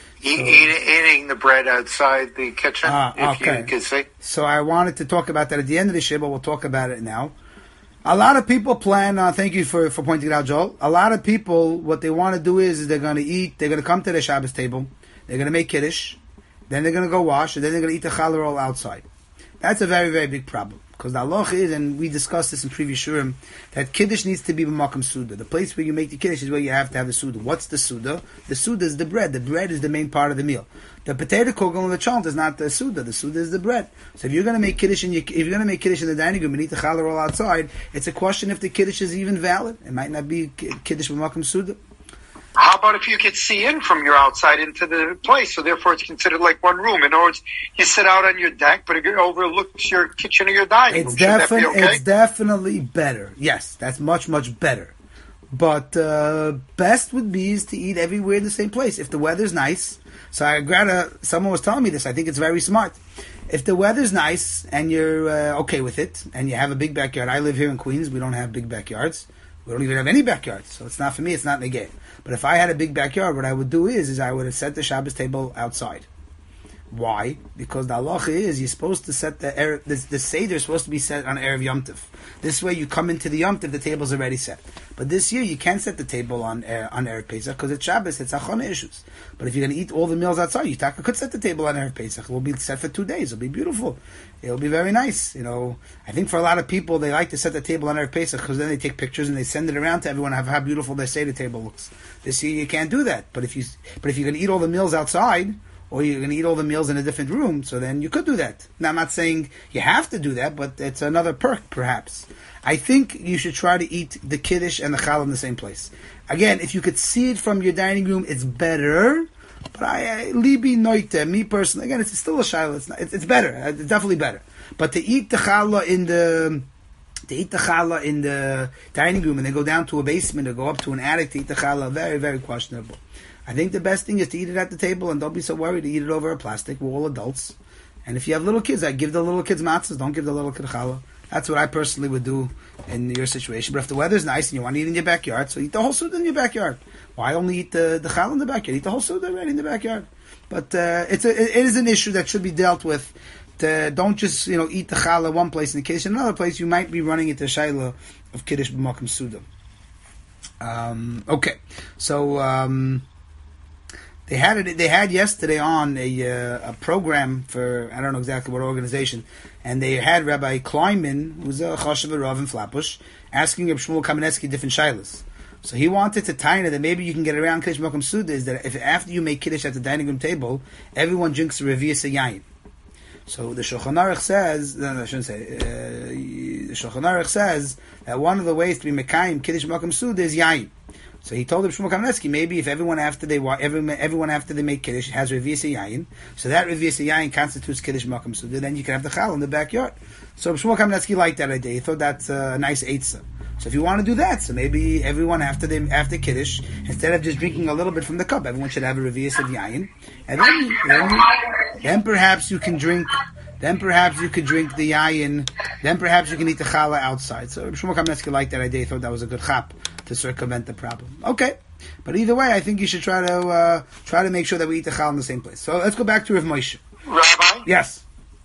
Eating the bread outside the kitchen, if
okay.
you could say.
So I wanted to talk about that at the end of the shiur, but we'll talk about it now. A lot of people plan, thank you for pointing it out, Joel. A lot of people, what they want to do is they're going to eat, they're going to come to the Shabbos table, they're going to make kiddush, then they're going to go wash, and then they're going to eat the challah roll outside. That's a very, very big problem. Because the halacha is, and we discussed this in previous shurim, that kiddush needs to be b'makom suda. The place where you make the kiddush is where you have to have the suda. What's the suda? The suda is the bread. The bread is the main part of the meal. The potato kugel and the chant is not the suda. The suda is the bread. So if you're going to make kiddush in the dining room and eat the challah roll outside, it's a question if the kiddush is even valid. It might not be kiddush b'makom suda.
How about if you could see in from your outside into the place, so therefore it's considered like one room? In other words, you sit out on your deck, but it overlooks your kitchen or your dining room.
It's definitely better. Yes, that's much, much better. But best would be is to eat everywhere in the same place. If the weather's nice, someone was telling me this, I think it's very smart. If the weather's nice and you're okay with it, and you have a big backyard. I live here in Queens, we don't have big backyards. We don't even have any backyards, so it's not for me, it's not negay. But if I had a big backyard, what I would do is I would have set the Shabbos table outside. Why? Because the halacha is you're supposed to set the seder is supposed to be set on Erev Yom Tov. This way you come into the Yom Tov, the table's already set. But this year you can't set the table on Erev Pesach because it's Shabbos, it's Achana issues. But if you're going to eat all the meals outside, you could set the table on Erev Pesach. It will be set for 2 days. It'll be beautiful. It'll be very nice. I think for a lot of people, they like to set the table on Erev Pesach because then they take pictures and they send it around to everyone of how beautiful their seder table looks. This year you can't do that. But if you're going to eat all the meals outside, or you're going to eat all the meals in a different room, so then you could do that. Now, I'm not saying you have to do that, but it's another perk, perhaps. I think you should try to eat the kiddush and the challah in the same place. Again, if you could see it from your dining room, it's better. But libi noite, me personally, again, it's still a shiloh. It's better. It's definitely better. But to eat the challah in the dining room and then go down to a basement or go up to an attic to eat the challah, very, very questionable. I think the best thing is to eat it at the table and don't be so worried to eat it over a plastic. We're all adults. And if you have little kids, I give the little kids matzahs, don't give the little kid challah. That's what I personally would do in your situation. But if the weather's nice and you want to eat in your backyard, so eat the whole suda in your backyard. Why only eat the challah in the backyard? Eat the whole suda already in the backyard. But it is an issue that should be dealt with. Don't just eat the challah one place in the kiddush. In another place, you might be running into shayla of kiddush b'makom suda. Okay, so they had yesterday on a program for I don't know exactly what organization, and they had Rabbi Kleinman, who's a chashuv rav in Flatbush, asking Reb Shmuel Kamenetsky different shaylas. So he wanted to tie it that maybe you can get around kiddush b'makom suda is that if after you make kiddush at the dining room table, everyone drinks a revius yayin. So the Shulchan Aruch says, no, I shouldn't say. The Shulchan Aruch says that one of the ways to be mekayim kiddush b'makom suda is yayin. So he told Reb Shmuel Kamenetsky maybe if everyone after they make kiddush has revius yayin, so that revius yayin constitutes kiddush b'makom suda, then you can have the challah in the backyard. So Reb Shmuel Kamenetsky liked that idea. He thought that's a nice eitzah. So if you want to do that, so maybe everyone after kiddush, instead of just drinking a little bit from the cup, everyone should have a revius of yayin, and then perhaps you can drink. Then perhaps you could drink the yayin. Then perhaps you can eat the challah outside. So Reb Shmuel Kamenetsky liked that idea. He thought that was a good chap to circumvent the problem. Okay, but either way, I think you should try to make sure that we eat the challah in the same place. So let's go back to Rav Moshe.
Rabbi?
Yes.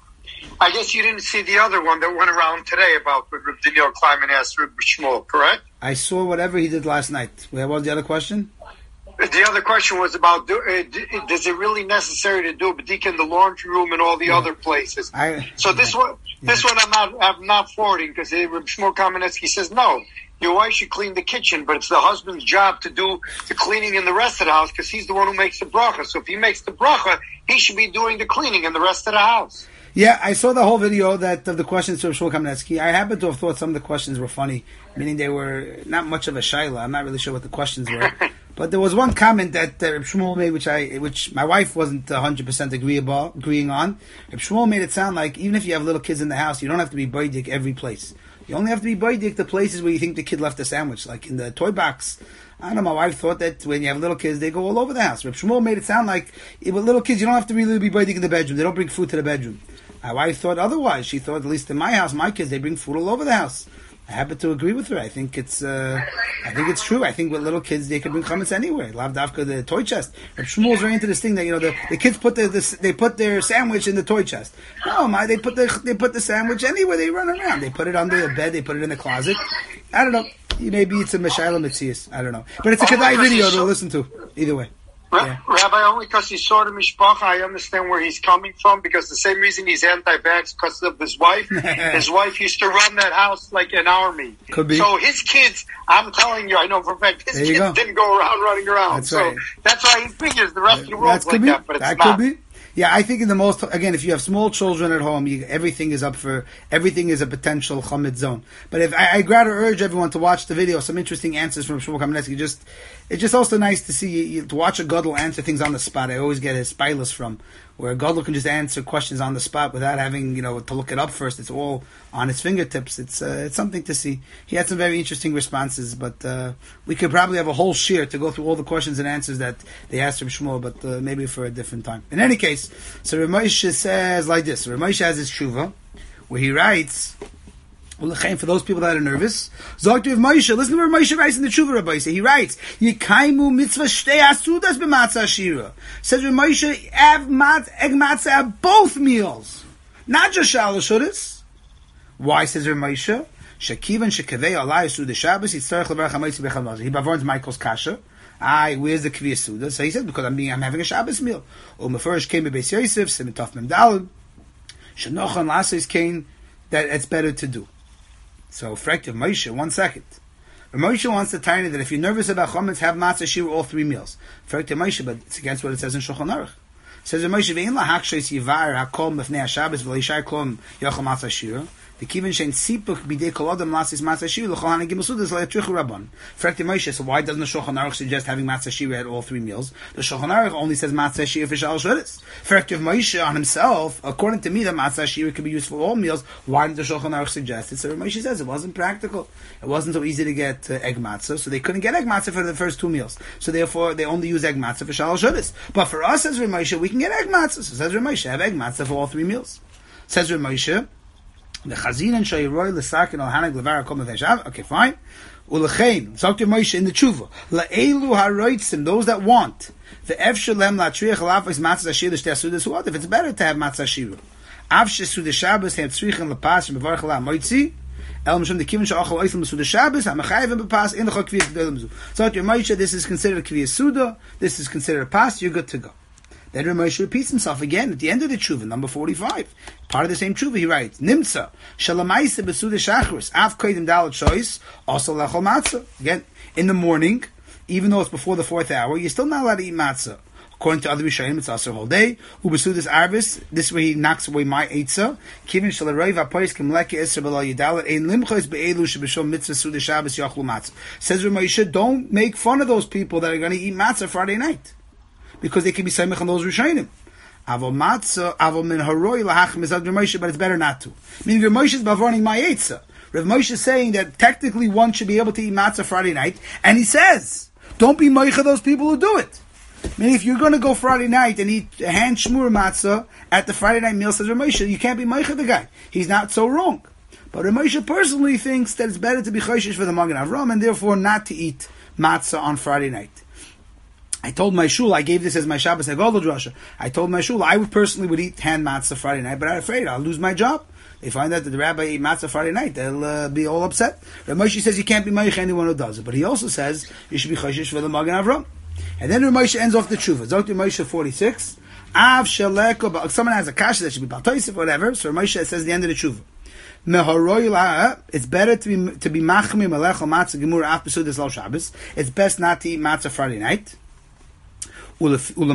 I guess you didn't see the other one that went around today about what Reb Daniel Kleinman asked Reb Shmuel, correct?
I saw whatever he did last night. What was the other question?
The other question was about, is it really necessary to do a bedika in the laundry room and all the other places? This one I'm not forwarding because Reb Shmuel Kamenetsky says, no, your wife should clean the kitchen, but it's the husband's job to do the cleaning in the rest of the house because he's the one who makes the bracha. So if he makes the bracha, he should be doing the cleaning in the rest of the house.
Yeah, I saw the whole video of the questions to Reb Shmuel Kamenetsky. I happen to have thought some of the questions were funny, meaning they were not much of a shayla. I'm not really sure what the questions were. But there was one comment that Reb Shmuel made, which my wife wasn't 100% agreeing on. Reb Shmuel made it sound like even if you have little kids in the house, you don't have to be boidik every place. You only have to be boidik the places where you think the kid left a sandwich, like in the toy box. I don't know, my wife thought that when you have little kids, they go all over the house. Reb Shmuel made it sound like with little kids, you don't have to really be boidik in the bedroom. They don't bring food to the bedroom. My wife thought otherwise. She thought, at least in my house, my kids, they bring food all over the house. I happen to agree with her. I think it's true. I think with little kids, they can bring chametz anywhere. Lav davka the toy chest. Reb Shmuel's very into this thing that the kids put their sandwich in the toy chest. No, they put the sandwich anywhere they run around. They put it under the bed. They put it in the closet. I don't know. Maybe it's a Meshayla Metzias. I don't know. But it's a Kedai video to listen to. Either way. Yeah.
Rabbi, only because he saw the mishpacha, I understand where he's coming from, because the same reason he's anti-vax because of his wife. His wife used to run that house like an army.
Could be.
So his kids, I'm telling you, I know for a fact, his kids didn't go around running around.
That's right.
That's why he figures the rest of the world's like that, but it's not.
Could be. Yeah, I think if you have small children at home, everything is a potential chametz zone. But I'd rather urge everyone to watch the video, some interesting answers from Shmuel Kamenetsky. It's just also nice to see, to watch a gadol answer things on the spot. I always get his spilus from, where a gadol can just answer questions on the spot without having, to look it up first. It's all on his fingertips. It's something to see. He had some very interesting responses, but we could probably have a whole shir to go through all the questions and answers that they asked from Shmuel, but maybe for a different time. In any case, so Rav Moshe says like this. Rav Moshe has his tshuva, where he writes For those people that are nervous, Zog to Moshe. Listen to where Moshe writes in the Tshuva Rabbi. He writes, "Yikaimu mitzvah shtei asudas b'matzah shira." Says Rabbi Moshe, egg matzah at both meals, not just shalosh shudas. Why, says Rabbi Moshe? Shekivan shekavei alai suda Shabbos yitzarech levarach hamoitzi bechad. He bavorns Michael's kasha. Where's the kviyas suda? So he said, because I'm having a Shabbos meal. Mefurish came to Beis Yosef, Simitov Memdalad. Shenochan lasos came that it's better to do. So, Frektiv Moshe, 1 second. Moshe wants to tell you that if you're nervous about chometz, have matzah shira all 3 meals. Frektiv Moshe, but it's against what it says in Shulchan Aruch. It says Moshe, ve'in la hakshos yivar hakol mefnei haShabbos v'leishar klom yochel matzah shira. The kivin shein sipuk bidei kol adam lasis matzah shira l'chol hana gimel sudas le'atrichu rabban. Frektiv Moshe, so why doesn't the Shulchan Aruch suggest having matzah shira at all 3 meals? The Shulchan Aruch only says matzah shira for shalosh shudas. Frektiv Moshe on himself, according to me, that matzah shira could be used for all meals. Why did the Shulchan Aruch suggest it? So Moshe says it wasn't practical. It wasn't so easy to get egg matzah, so they couldn't get egg matzah for the first 2 meals. So therefore, they only use egg matzah for shalosh shudas. But for us, says Moshe, we can get egg matzah. So says Moshe, have egg matzah for all 3 meals. Says Moshe, the chazin and shayroy l'sakin al hanag levar kol meveshav. Okay, fine. Ulechein, Dr. Moshe in the tshuva, la'elu haroitzim, those that want, the efshalem latriach alafis matzah shir l'shtei asudas. What if it's better to have matzah shir? Avshe suda Shabbos have tzrichen lepas mevarach la moitzi. El mishum the kivin she'achal oisim suda Shabbos ha'mechayev bepas in the chok kviyas gedolim. So Dr. Moshe, this is considered kviyas suda. This is considered a pas. You're good to go. Then Moshe repeats himself again at the end of the tshuva, number 45. Part of the same tshuva, he writes, Nimtza, Shalamaisa besuda shachrus, av koidim dalat shois, also lachol matzah. Again, in the morning, even though it's before the 4th hour, you're still not allowed to eat matzah. According to other Rishonim, it's also a whole day. Ubesudas arvis, this way he knocks away my eitzah. Kivin shalaroi vapois kimleke esra b'lo yidalat, ein limchos be'elu shebishom mitzvah suda Shabbos yachlu matzah. Says Moshe, don't make fun of those people that are going to eat matzah Friday night, because they can be samech on those Rishonim. Avol matzah, avol min haroi lahachim is Rav Moshe, but it's better not to. Meaning Rav Moshe is bavorning my eitzah. Rav Moshe is saying that technically one should be able to eat matzah Friday night, and he says, don't be moicha those people who do it. Meaning if you're going to go Friday night and eat hand shmur matzah at the Friday night meal, says Rav Moshe, you can't be moicha the guy. He's not so wrong. But Rav Moshe personally thinks that it's better to be choshesh for the Magen Avram, and therefore not to eat matzah on Friday night. I told my shul, I gave this as my Shabbos Haggadah drasha. I told my shul, I would personally would eat hand matzah Friday night, but I'm afraid I'll lose my job. They find out that the rabbi ate matzah Friday night, they'll be all upset. Rav Moshe says you can't be moich anyone who does it, but he also says you should be choshesh for the Magen Avram. And then Rav Moshe ends off the tshuva. Zok Moshe 46. Av sheleko. Someone has a kasha that should be baltoisif or whatever. So Rav Moshe says the end of the tshuva. It's better to be machmi melech matzah gemur af besudas lo Shabbos. It's best not to eat matzah Friday night. Okay,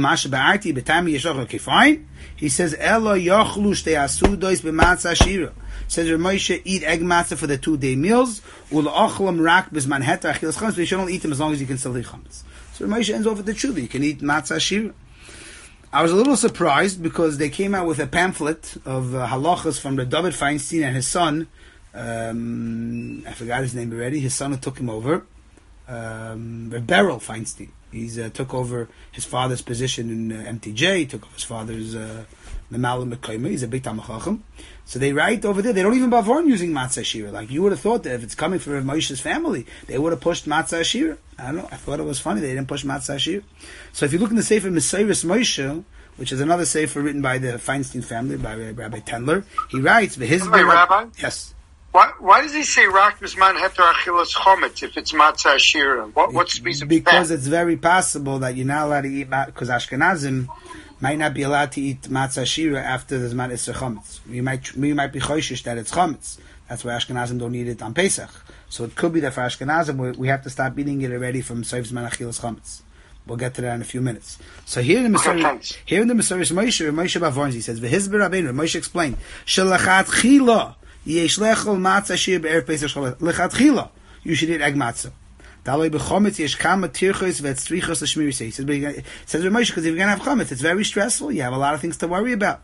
fine. He says, Elo yochlu shtei asudos b'matzah shira. Says Rav Moshe, eat egg matzah for the 2-day meals. U'la'ochlam rak b'zman heta achilas chametz. But you shouldn't eat them as long as you can still eat chametz. So Rav Moshe ends off with the tshuva. You can eat matzah shira. I was a little surprised because they came out with a pamphlet of halachas from the David Feinstein and his son. I forgot his name already. His son who took him over. Beryl Feinstein. He took over his father's position in MTJ. He took over his father's Memalim Mekayma. He's a big Talmid Chacham. So they write over there, they don't even bavorn using matzah shira. Like you would have thought that if it's coming from Rav Moshe's family, they would have pushed matzah shira. I don't know. I thought it was funny they didn't push matzah shira. So if you look in the Sefer Mesiris Moshe, which is another sefer written by the Feinstein family, by Rabbi Tendler, he writes,
Rabbi?
Yes.
Why does he say rak bisman heter achilas chometz if it's matzah shira? What's the reason?
Because it's very possible that you're not allowed to eat, because Ashkenazim might not be allowed to eat matzah shira after the zman isser chometz. We might be choishish that it's chometz. That's why Ashkenazim don't eat it on Pesach. So it could be that for Ashkenazim we have to stop eating it already from Soif zman achilas chometz. We'll get to that in a few minutes. So here in the Mesiris Moshe Bavorns, he says, "V'hizber Rabbeinu." Moshe explained, "Shelachat chila yesh lechol matzah shir be'erev Pesach Shabbat." Lechatchila, you should eat egg matzah. Dalei b'chometz yesh kama tirchos v'etzrichos l'shmiri. He says, Moshe, because if you're going to have chometz, it's very stressful. You have a lot of things to worry about.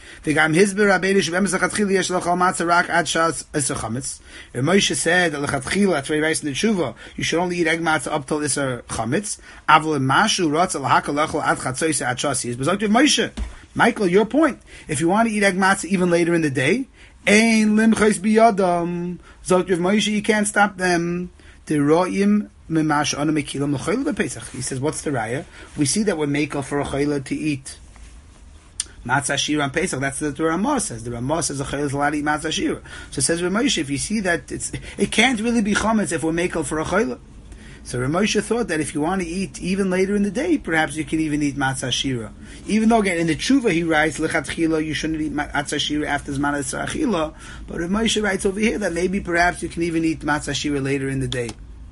Moshe said that lechatchila, that's very nice in the tshuva, you should only eat egg matzah up till iser chametz. Moshe, Michael, your point. If you want to eat egg matzah even later in the day, Ein limchais biyadam. Zok Rav Moshe, you can't stop them. The ro'im memash ana mekilam l'chayla b'Pesach. He says, what's the raya? We see that we're makel for a chayla to eat matzah shira on Pesach. That's what the Ramah says. The Ramah says a chayla is allowed to eat matzah shira. So it says Rav Moshe, if you see that it can't really be chametz if we're makel for a chayla. So Rav Moshe thought that if you want to eat even later in the day, perhaps you can even eat matzah shira. Even though again in the Tshuva he writes lechatchila you shouldn't eat matzah shira after zman achila, but Rav Moshe writes over here that maybe perhaps you can even eat matzah shira later in the day.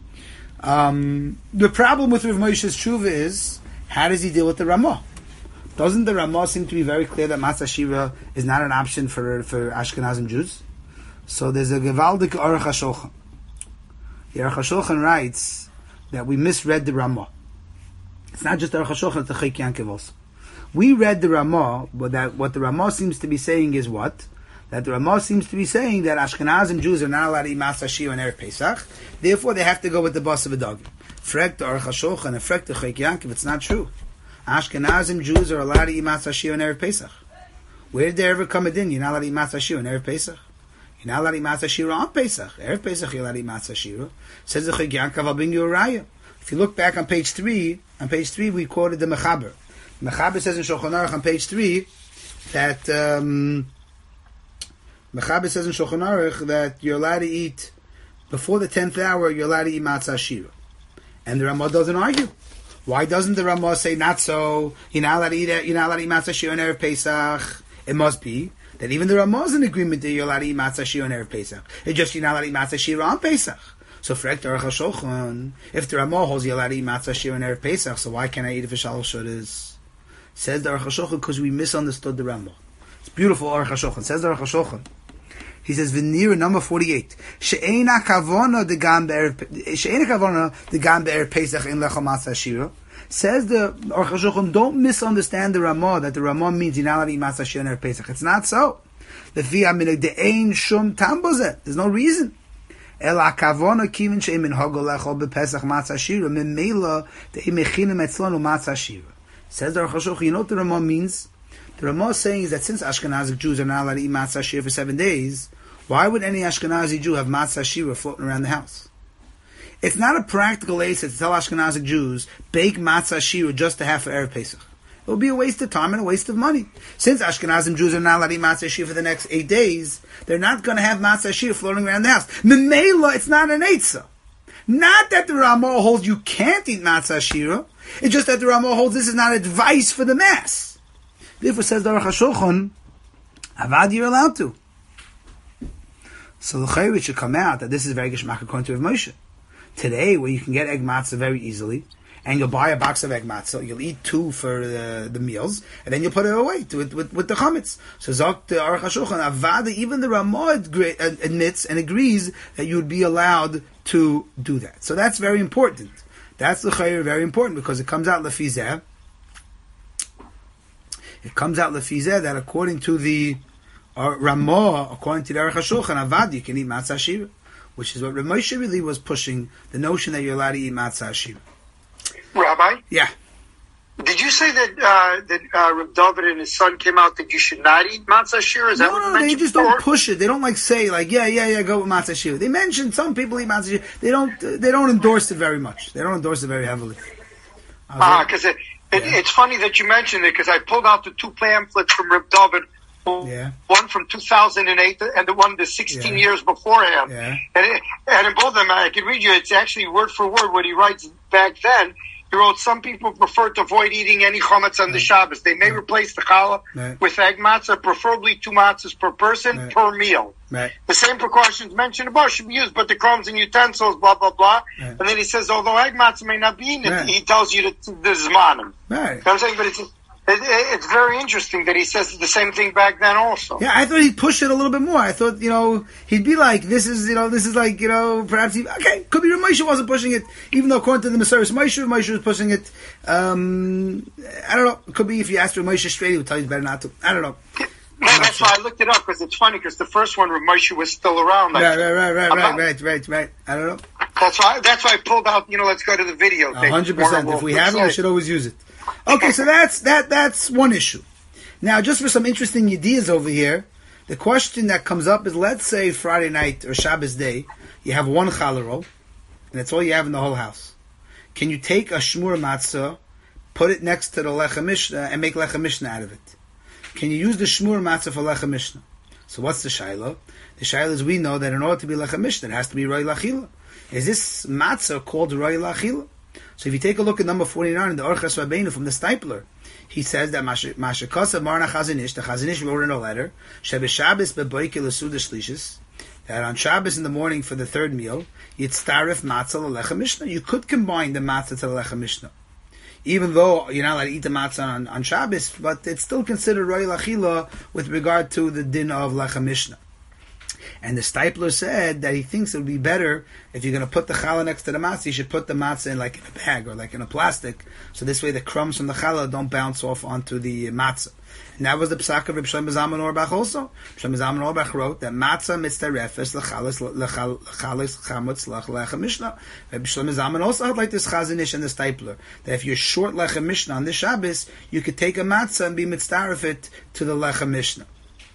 The problem with Rav Moshe's Tshuva is how does he deal with the Ramah? Doesn't the Ramah seem to be very clear that matzah shira is not an option for Ashkenazim Jews? So there's a gevaldik Aruch HaShulchan. The Aruch HaShulchan writes that we misread the Ramah. It's not just the Aruch HaShulchan, it's the Chek Yankiv also. We read the Ramah, but that what the Ramah seems to be saying is what? That the Ramah seems to be saying that Ashkenazim Jews are not allowed to eat matzah shira on Erev Pesach, therefore they have to go with the bus of a dog. Frek the Aruch HaShulchan and frek the Chek Yankiv, it's not true. Ashkenazim Jews are allowed to eat matzah shira on Erev Pesach. Where did there ever come a din? You're not allowed to eat matzah shira on Erev Pesach. You're not allowed to eat matzah shira on Pesach. Erev Pesach you're allowed to eat matzah shira. Says the Chek Yankiv, I'll bring you a raya. If you look back on page 3, we quoted the Mechaber. Mechaber says in Shulchan Aruch on page 3 that Mechaber says in Shulchan Aruch that you're allowed to eat before the 10th hour. You're allowed to eat matzah shira, and the Ramah doesn't argue. Why doesn't the Ramah say not so? You're not allowed to eat it. You're not allowed to eat matzah shira on Erev Pesach. It must be that even the Ramah is in agreement that you're allowed to eat matzah shira on Erev Pesach. It's just you're not allowed to eat matzah shira on Pesach. So for Aruch HaShulchan, if the Ramah holds you're allowed to eat matzah shira on Erev Pesach, so why can't I eat it for Shalosh Shudas? Says the Aruch HaShulchan because we misunderstood the Ramah. It's beautiful Aruch HaShulchan. Says the Aruch HaShulchan. He says V'nira number 48. She'ena kavona the gam be'er Pesach in lecha matzah shira. Says the Aruch HaShulchan, don't misunderstand the Ramah that the Ramah means you're not allowed to eat matzah shira on Erev Pesach. It's not so. There's no reason. Ela kavona kivin she'emin hagol lechol bePesach matzah shira memela de'i mechinim etzlanu matzah shira. Says the Aruch HaShulchan, you know what the Ramah means? The Ramah is saying is that since Ashkenazic Jews are not allowed to eat matzah shira for 7 days, why would any Ashkenazi Jew have matzah shira floating around the house? It's not a practical answer to tell Ashkenazic Jews bake matzah shira just to have for Erev Pesach. It would be a waste of time and a waste of money. Since Ashkenazim Jews are not allowed to eat matzah shira for the next 8 days, they're not going to have matzah shira floating around the house. Memela, it's not an eitzah. Not that the Ramah holds you can't eat matzah shira. It's just that the Ramah holds this is not advice for the mass. Therefore, says the Aruch HaShulchan, Avad, you're allowed to. So the Chayrit should come out that this is very geshmak according to Rav Moshe. Today, where you can get egg matzah very easily, and you'll buy a box of egg matzah, you'll eat 2 for the meals, and then you'll put it away with the chametz. So Zok the Aruch HaShulchan, Avad, even the Ramah admits and agrees that you would be allowed to do that. So that's very important. That's the Chayrit very important because it comes out lefizeh. It comes out lefizeh that according to the Ramah, according to the Aruch HaShulchan, Avad, you can eat matzah shira, which is what Rav Moshe really was pushing, the notion that you're allowed to eat matzah shira.
Rabbi?
Yeah.
Did you say that Rav David and his son came out that you should not eat matzah shira? Is that what you mentioned?
They just don't push it. They don't say yeah, go with matzah shira. They mentioned some people eat matzah shira. They don't endorse it very much. They don't endorse it very heavily.
Because it's funny that you mentioned it because I pulled out the 2 pamphlets from Rav David. One from 2008 and the one the 16 years beforehand. Yeah. And in both of them, I can read you, it's actually word for word what he writes back then. He wrote, some people prefer to avoid eating any chametz on the Shabbos. They may replace the challah with egg matzah, preferably 2 matzahs per person per meal. The same precautions mentioned above should be used, but the crumbs and utensils, blah, blah, blah. And then he says, although egg matzah may not be eaten, he tells you the zmanim. You know what I'm saying? But it's very interesting that he says the same thing back then also.
Yeah, I thought he'd push it a little bit more. I thought, he'd be like, this is like, perhaps could be Rav Moshe wasn't pushing it, even though according to the Messiah Moshe was pushing it. I don't know. It could be if you asked Rav Moshe straight, he would tell you better not to. I don't know.
No, that's why I looked it up, because it's funny, because the first one, Rav Moshe was still around.
Right. I don't know.
That's why I pulled out, let's go to the video.
100%. If we have it, we should always use it. Okay, so that's one issue. Now, just for some interesting ideas over here, The question that comes up is, let's say Friday night or Shabbos day, you have one challah roll, and that's all you have in the whole house. Can you take a shmur matzah, put it next to the lechem mishnah, and make lechem mishnah out of it? Can you use the shmur matzah for lechem mishnah? So what's the shayla? The shayla is, we know that in order to be lechem mishnah, it has to be roi lachila. Is this matzah called roi lachila? So if you take a look at number 49 in the Orchos Rabbeinu from the Stipler, he says that Mashakasa Marna Chazanish, the Chazanish wrote in a letter, Shabbos beboike l'suda shlishis, that on Shabbos in the morning for the third meal, yitztarif matzah l'lechem mishnah. You could combine the matzah to the lechem mishnah, even though you're not allowed to eat the matzah on Shabbos, but it's still considered roi lachila with regard to the din of lechem mishnah. And the Stipler said that he thinks it would be better if you're going to put the challah next to the matzah, you should put the matzah in like in a bag or like in a plastic, so this way the crumbs from the challah don't bounce off onto the matzah. And that was the psak of Reb Shlomo Zalman Auerbach also. Reb Shlomo Zalman Auerbach wrote that matzah mitzarefes l'chalis chamutz lechem mishnah. Reb Shlomo Zalman also had like this Chazanish and the Stipler, that if you're short lechem mishnah on the Shabbos, you could take a matzah and be mitzaref it to the lechem mishnah.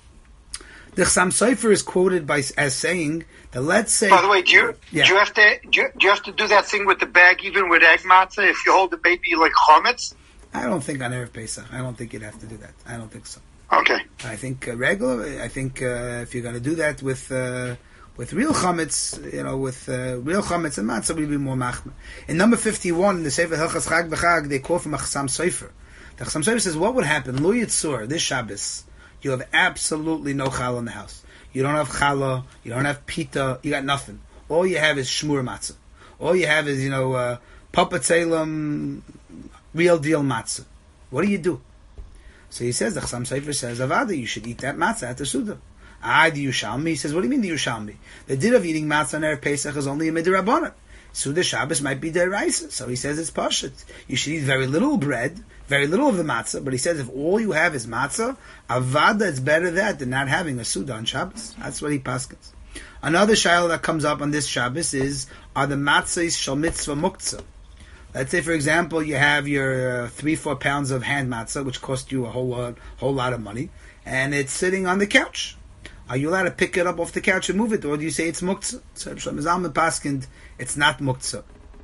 The Chassam Sofer is quoted as saying that, let's say.
By the way, do you have to do that thing with the bag even with egg matzah if you hold the baby like chametz?
I don't think on Erev Pesach. I don't think you'd have to do that. I don't think so.
Okay.
I think regular. I think if you're going to do that with real chametz, with real chametz and matzah, we'd be more machmer. In number 51 in the Sefer Hilchas Chag B'Chag, they quote from a Chassam Sofer. The Chassam Sofer says, what would happen? Lo Yitzur, this Shabbos, you have absolutely no challah in the house. You don't have challah, you don't have pita, you got nothing. All you have is shmur matzah. All you have is, papa tzelem, real deal matzah. What do you do? So he says, the Chassam Sofer says, Avada, you should eat that matzah at the Suda. The Yushalmi, he says, what do you mean the Yushalmi? The din of eating matzah on Erev Pesach is only a midrabanan. Suda Shabbos might be deraisa. So he says it's pashut. You should eat very little bread, very little of the matzah, but he says if all you have is matzah, avada, it's better that than not having a Suda on Shabbos. That's what he paskins. Another shayla that comes up on this Shabbos is, are the matzahs shal mitzvah muktzah? Let's say, for example, you have your 3-4 pounds of hand matzah, which cost you a whole lot of money, and it's sitting on the couch. Are you allowed to pick it up off the couch and move it, or do you say it's muktzah? So Shlomo Zalman paskind, it's not muktzah.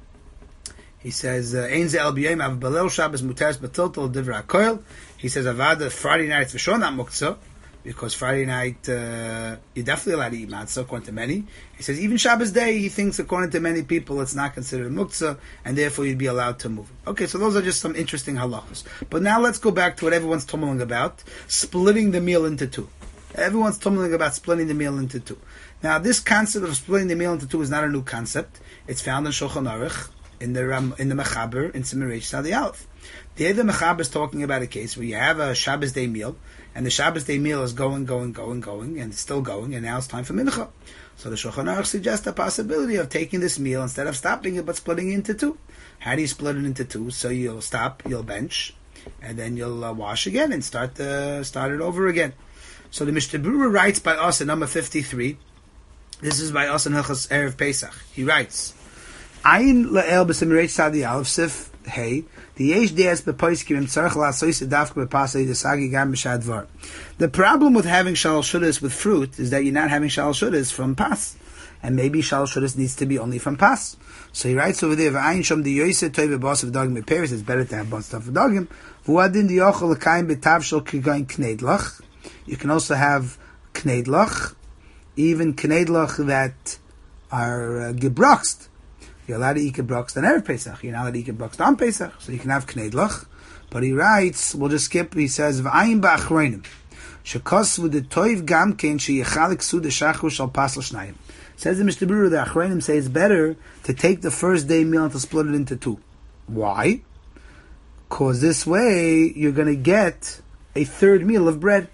He says, Ein ze el b'yom av balel Shabbos muteres b'tiltel divrei hakoil. He says, avada, Friday night it's for sure not muktzah, because Friday night you're definitely allowed to eat matzah, according to many. He says, even Shabbos day, he thinks, according to many people, it's not considered muktzah, and therefore you'd be allowed to move it. Okay, so those are just some interesting halachas. But now let's go back to what everyone's tumbling about, splitting the meal into two. Everyone's tumbling about splitting the meal into two. Now, this concept of splitting the meal into two is not a new concept. It's found in Shulchan Aruch, in the Mechaber, in Siman Reish Tzadi Aleph. The Mechaber is talking about a case where you have a Shabbos day meal, and the Shabbos day meal is going, and it's still going, and now it's time for Mincha. So the Shulchan Aruch suggests the possibility of taking this meal instead of stopping it, but splitting it into two. How do you split it into two? So you'll stop, you'll bench, and then you'll wash again and start it over again. So the Mishnah Berurah writes by us in number 53. This is by us in Hilchos Erev Pesach. He writes, Ayin la'el b'Siman Reish Tzadi Aleph Sif Hey, the yesh de'es b'poiskim im tzarech la'asoyse davka b'pasei desagi gam b'shadvar. The problem with having shalosh shudas with fruit is that you're not having shalosh shudas from pas. And maybe shalosh shudas needs to be only from pas. So he writes over there, V'ayin shom di yoyse toy v'bos of dogim b'peris, it's better to have bos of dogim. V'uadin di yochel l'kayim b'tav shel kigayin kneidlach. You can also have kneidlach, even kneidlach that are gebroxt. You're allowed to eat gebroxt on Erev Pesach. You're not allowed to eat gebroxt on Pesach. So you can have kneidlach. But he writes, we'll just skip, he says, V'ayin ba'achroinim. Shekos v'de toiv gam kein she'yechalik suda shachru shal pasel shnayim. Says the Mishnah Berurah, the achroinim say it's better to take the first day meal and to split it into two. Why? Because this way, you're going to get a third meal of bread.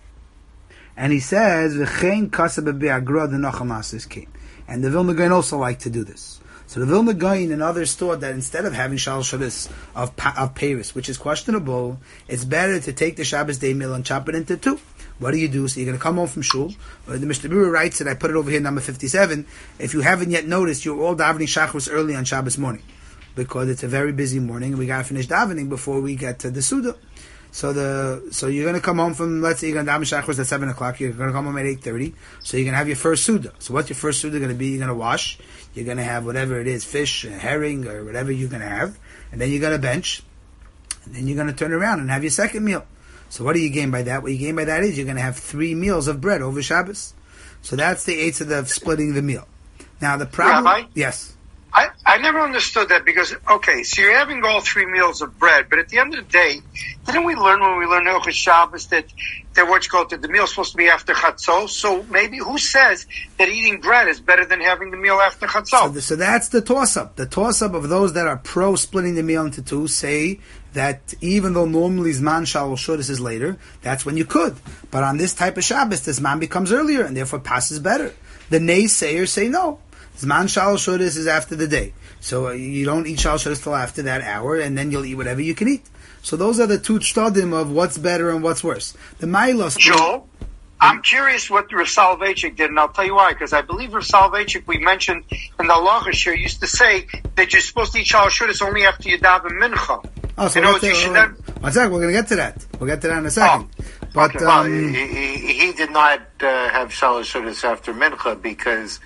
And he says, "V'chein kaseh be'agra denachal nasis kein." And the Vilna Gaon also like to do this. So the Vilna Gaon and others thought that instead of having shalosh shudas of Paris, which is questionable, it's better to take the Shabbos day meal and chop it into two. What do? So you're going to come home from shul. The Mishnah Berurah writes that I put it over here, number 57. If you haven't yet noticed, you're all davening shachris early on Shabbos morning, because it's a very busy morning and we got to finish davening before we get to the Suda. So you're going to come home from, let's say you're going to daven shachris at 7 o'clock. You're going to come home at 8:30. So you're going to have your first suda. So what's your first suda going to be? You're going to wash. You're going to have whatever it is, fish, herring, or whatever you're going to have. And then you're going to bench. And then you're going to turn around and have your second meal. So what do you gain by that? What you gain by that is you're going to have 3 meals of bread over Shabbos. So that's the eitzah of splitting the meal. Now the problem...
Rabbi?
Yes.
I never understood that because, okay, so you're having all 3 meals of bread, but at the end of the day, didn't we learn when we learned Hilchos Shabbos that what you call it, the meal is supposed to be after Chatzos? So maybe who says that eating bread is better than having the meal after Chatzos?
So that's the toss-up. The toss-up of those that are pro splitting the meal into 2 say that even though normally Zman Shal Shudas is later, that's when you could. But on this type of Shabbos, the Zman becomes earlier and therefore passes better. The naysayers say no. Zman Shal Shudas is after the day. So you don't eat Shal Shudas till after that hour, and then you'll eat whatever you can eat. So those are the 2 shtadim of what's better and what's worse. The Mailos...
Joel, I'm curious what Rav Soloveitchik did, and I'll tell you why, because I believe Rav Soloveitchik, we mentioned in the Halacha Shir, used to say that you're supposed to eat Shal Shudas only after you daven Mincha.
Oh, so one second, we're going to get to that. We'll get to that in a second. But
okay. Well, he did not have Shal Shudas after Mincha because...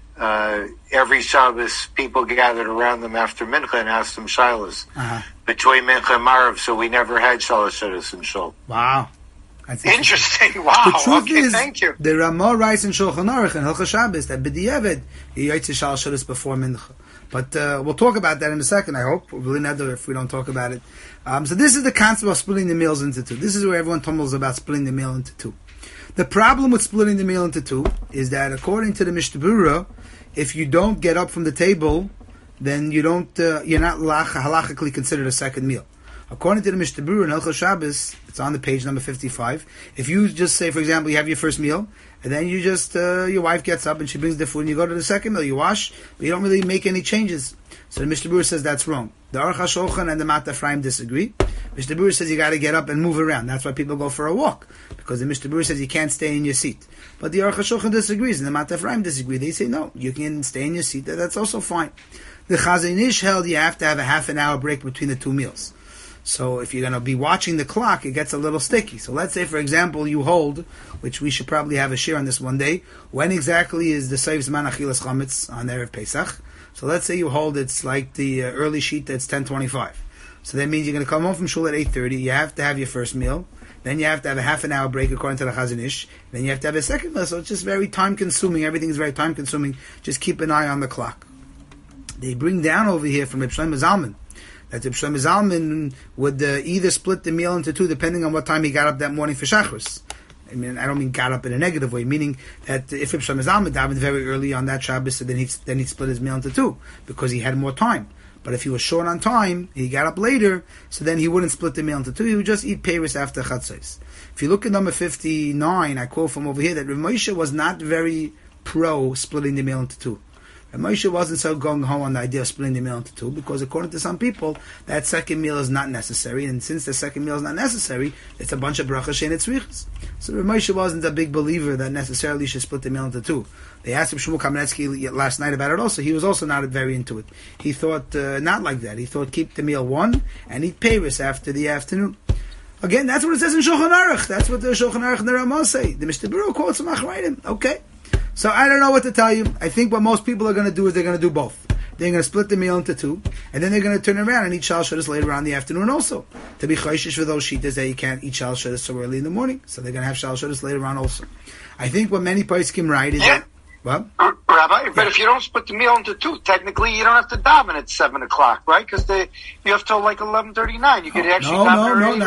every Shabbos, people gathered around them after Mincha and asked them shilas between Mincha and Marav, so we never had Shalosh Shudas in Shul.
Wow.
That's interesting. Wow.
The truth is,
thank you.
The Ramah writes in Shulchan Aruch and Hilchos Shabbos that b'diavad he writes Shalosh Shudas before Mincha. But we'll talk about that in a second, I hope. We'll never if we don't talk about it. So this is the concept of splitting the meals into 2. This is where everyone tumbles about splitting the meal into 2. The problem with splitting the meal into 2 is that according to the Mishnah Berurah, if you don't get up from the table, then you're not halachically considered a second meal. According to the Mishnah Berurah in Hilchos Shabbos, it's on the page number 55. If you just say, for example, you have your first meal, and then you just, your wife gets up and she brings the food, and you go to the second meal, you wash, but you don't really make any changes. So the Mishnah Berurah says that's wrong. The Aruch HaShulchan and the Mat Ephraim disagree. Mishnah Berurah says you got to get up and move around. That's why people go for a walk, because the Mishnah Berurah says you can't stay in your seat. But the Aruch HaShulchan disagrees, and the Mat Ephraim disagree. They say no, you can stay in your seat. That's also fine. The Chazon Ish held you have to have a half an hour break between the 2 meals. So if you're going to be watching the clock, it gets a little sticky. So let's say, for example, you hold, which we should probably have a share on this one day, when exactly is the Seiv Zman Achilas Chametz on Erev Pesach? So let's say you hold, it's like the early sheet that's 10:25. So that means you're going to come home from shul at 8:30. You have to have your first meal. Then you have to have a half an hour break according to the Chazon Ish. Then you have to have a second meal. So it's just very time consuming. Everything is very time consuming. Just keep an eye on the clock. They bring down over here from Reb Shlomo Zalman that Reb Shlomo Zalman would either split the meal into 2 depending on what time he got up that morning for Shachris. I mean, I don't mean got up in a negative way, meaning that if Reb Shlomo Zalman davened very early on that Shabbos, so then he'd split his meal into 2 because he had more time. But if he was short on time, he got up later, so then he wouldn't split the meal into 2. He would just eat peiros after Chatzos. If you look at number 59, I quote from over here that Rav Moshe was not very pro splitting the meal into 2. And Moshe wasn't so gung-ho on the idea of splitting the meal into 2 because according to some people, that second meal is not necessary. And since the second meal is not necessary, it's a bunch of brachas she'en tzrichas. So Rav Moshe wasn't a big believer that necessarily you should split the meal into 2. They asked him Shmuel Kamenetsky last night about it also. He was also not very into it. He thought not like that. He thought keep the meal 1 and eat peiros after the afternoon. Again, that's what it says in Shulchan Aruch. That's what the Shulchan Aruch and the Ramah say. The Mishnah Berurah quotes from Achrayim. Okay. So I don't know what to tell you. I think what most people are going to do is they're going to do both. They're going to split the meal into 2, and then they're going to turn around and eat Shal Shudas later on in the afternoon also. To be chayshish for those shitas that you can't eat Shal Shudas so early in the morning. So they're going to have Shal Shudas later on also. I think what many poskim write is that... What?
Rabbi, but if you don't split the meal into 2, technically you don't have to daven at 7 o'clock, right? Because you have till like 11:39. You could actually daven early.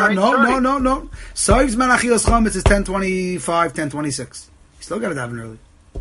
No. Seiv Zman Achilas Chametz is 10:25, 10:26. You still got to daven early.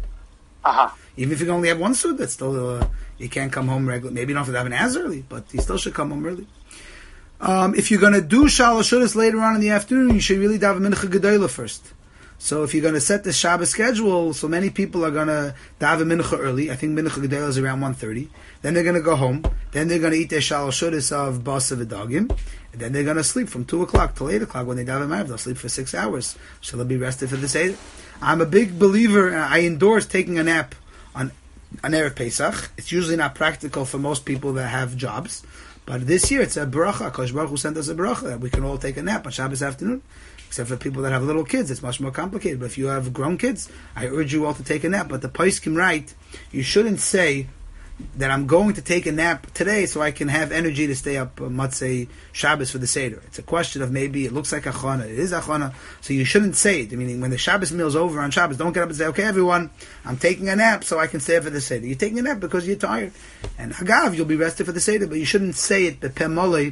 Even if you only have 1 suit, that's still you can't come home regular. Maybe you don't have to daven as early, but you still should come home early. If you're going to do Shalosh Shudas later on in the afternoon, you should really daven Mincha Gedolah first. So if you're going to set the Shabbos schedule, so many people are going to daven Mincha early. I think Mincha Gedolah is around 1:30. Then they're going to go home. Then they're going to eat their Shalosh Shudas of Basa V'Dagim. And then they're going to sleep from 2 o'clock till 8 o'clock when they daven Ma'ariv. They'll sleep for 6 hours. So they'll be rested for the Seder. I'm a big believer, I endorse taking a nap on Erev Pesach. It's usually not practical for most people that have jobs. But this year it's a bracha. Kosh Baruch Hu sent us a bracha that we can all take a nap on Shabbos afternoon. Except for people that have little kids, it's much more complicated. But if you have grown kids, I urge you all to take a nap. But the poskim write, you shouldn't say that I'm going to take a nap today so I can have energy to stay up Matzei Shabbos for the Seder. It's a question of maybe it looks like Achana, it is Achana, so you shouldn't say it. Meaning when the Shabbos meal is over on Shabbos, don't get up and say, okay everyone, I'm taking a nap so I can stay up for the Seder. You're taking a nap because you're tired. And Agav, you'll be rested for the Seder, but you shouldn't say it, that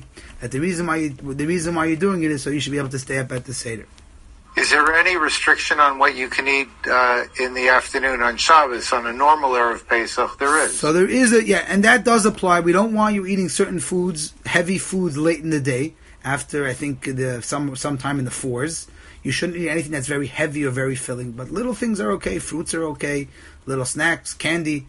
the reason why you're doing it is so you should be able to stay up at the Seder.
Is there any restriction on what you can eat in the afternoon on Shabbos? On a normal Erev Pesach, there is.
So there is and that does apply. We don't want you eating certain foods, heavy foods, late in the day. After I think sometime in the 4s, you shouldn't eat anything that's very heavy or very filling. But little things are okay. Fruits are okay. Little snacks, candy.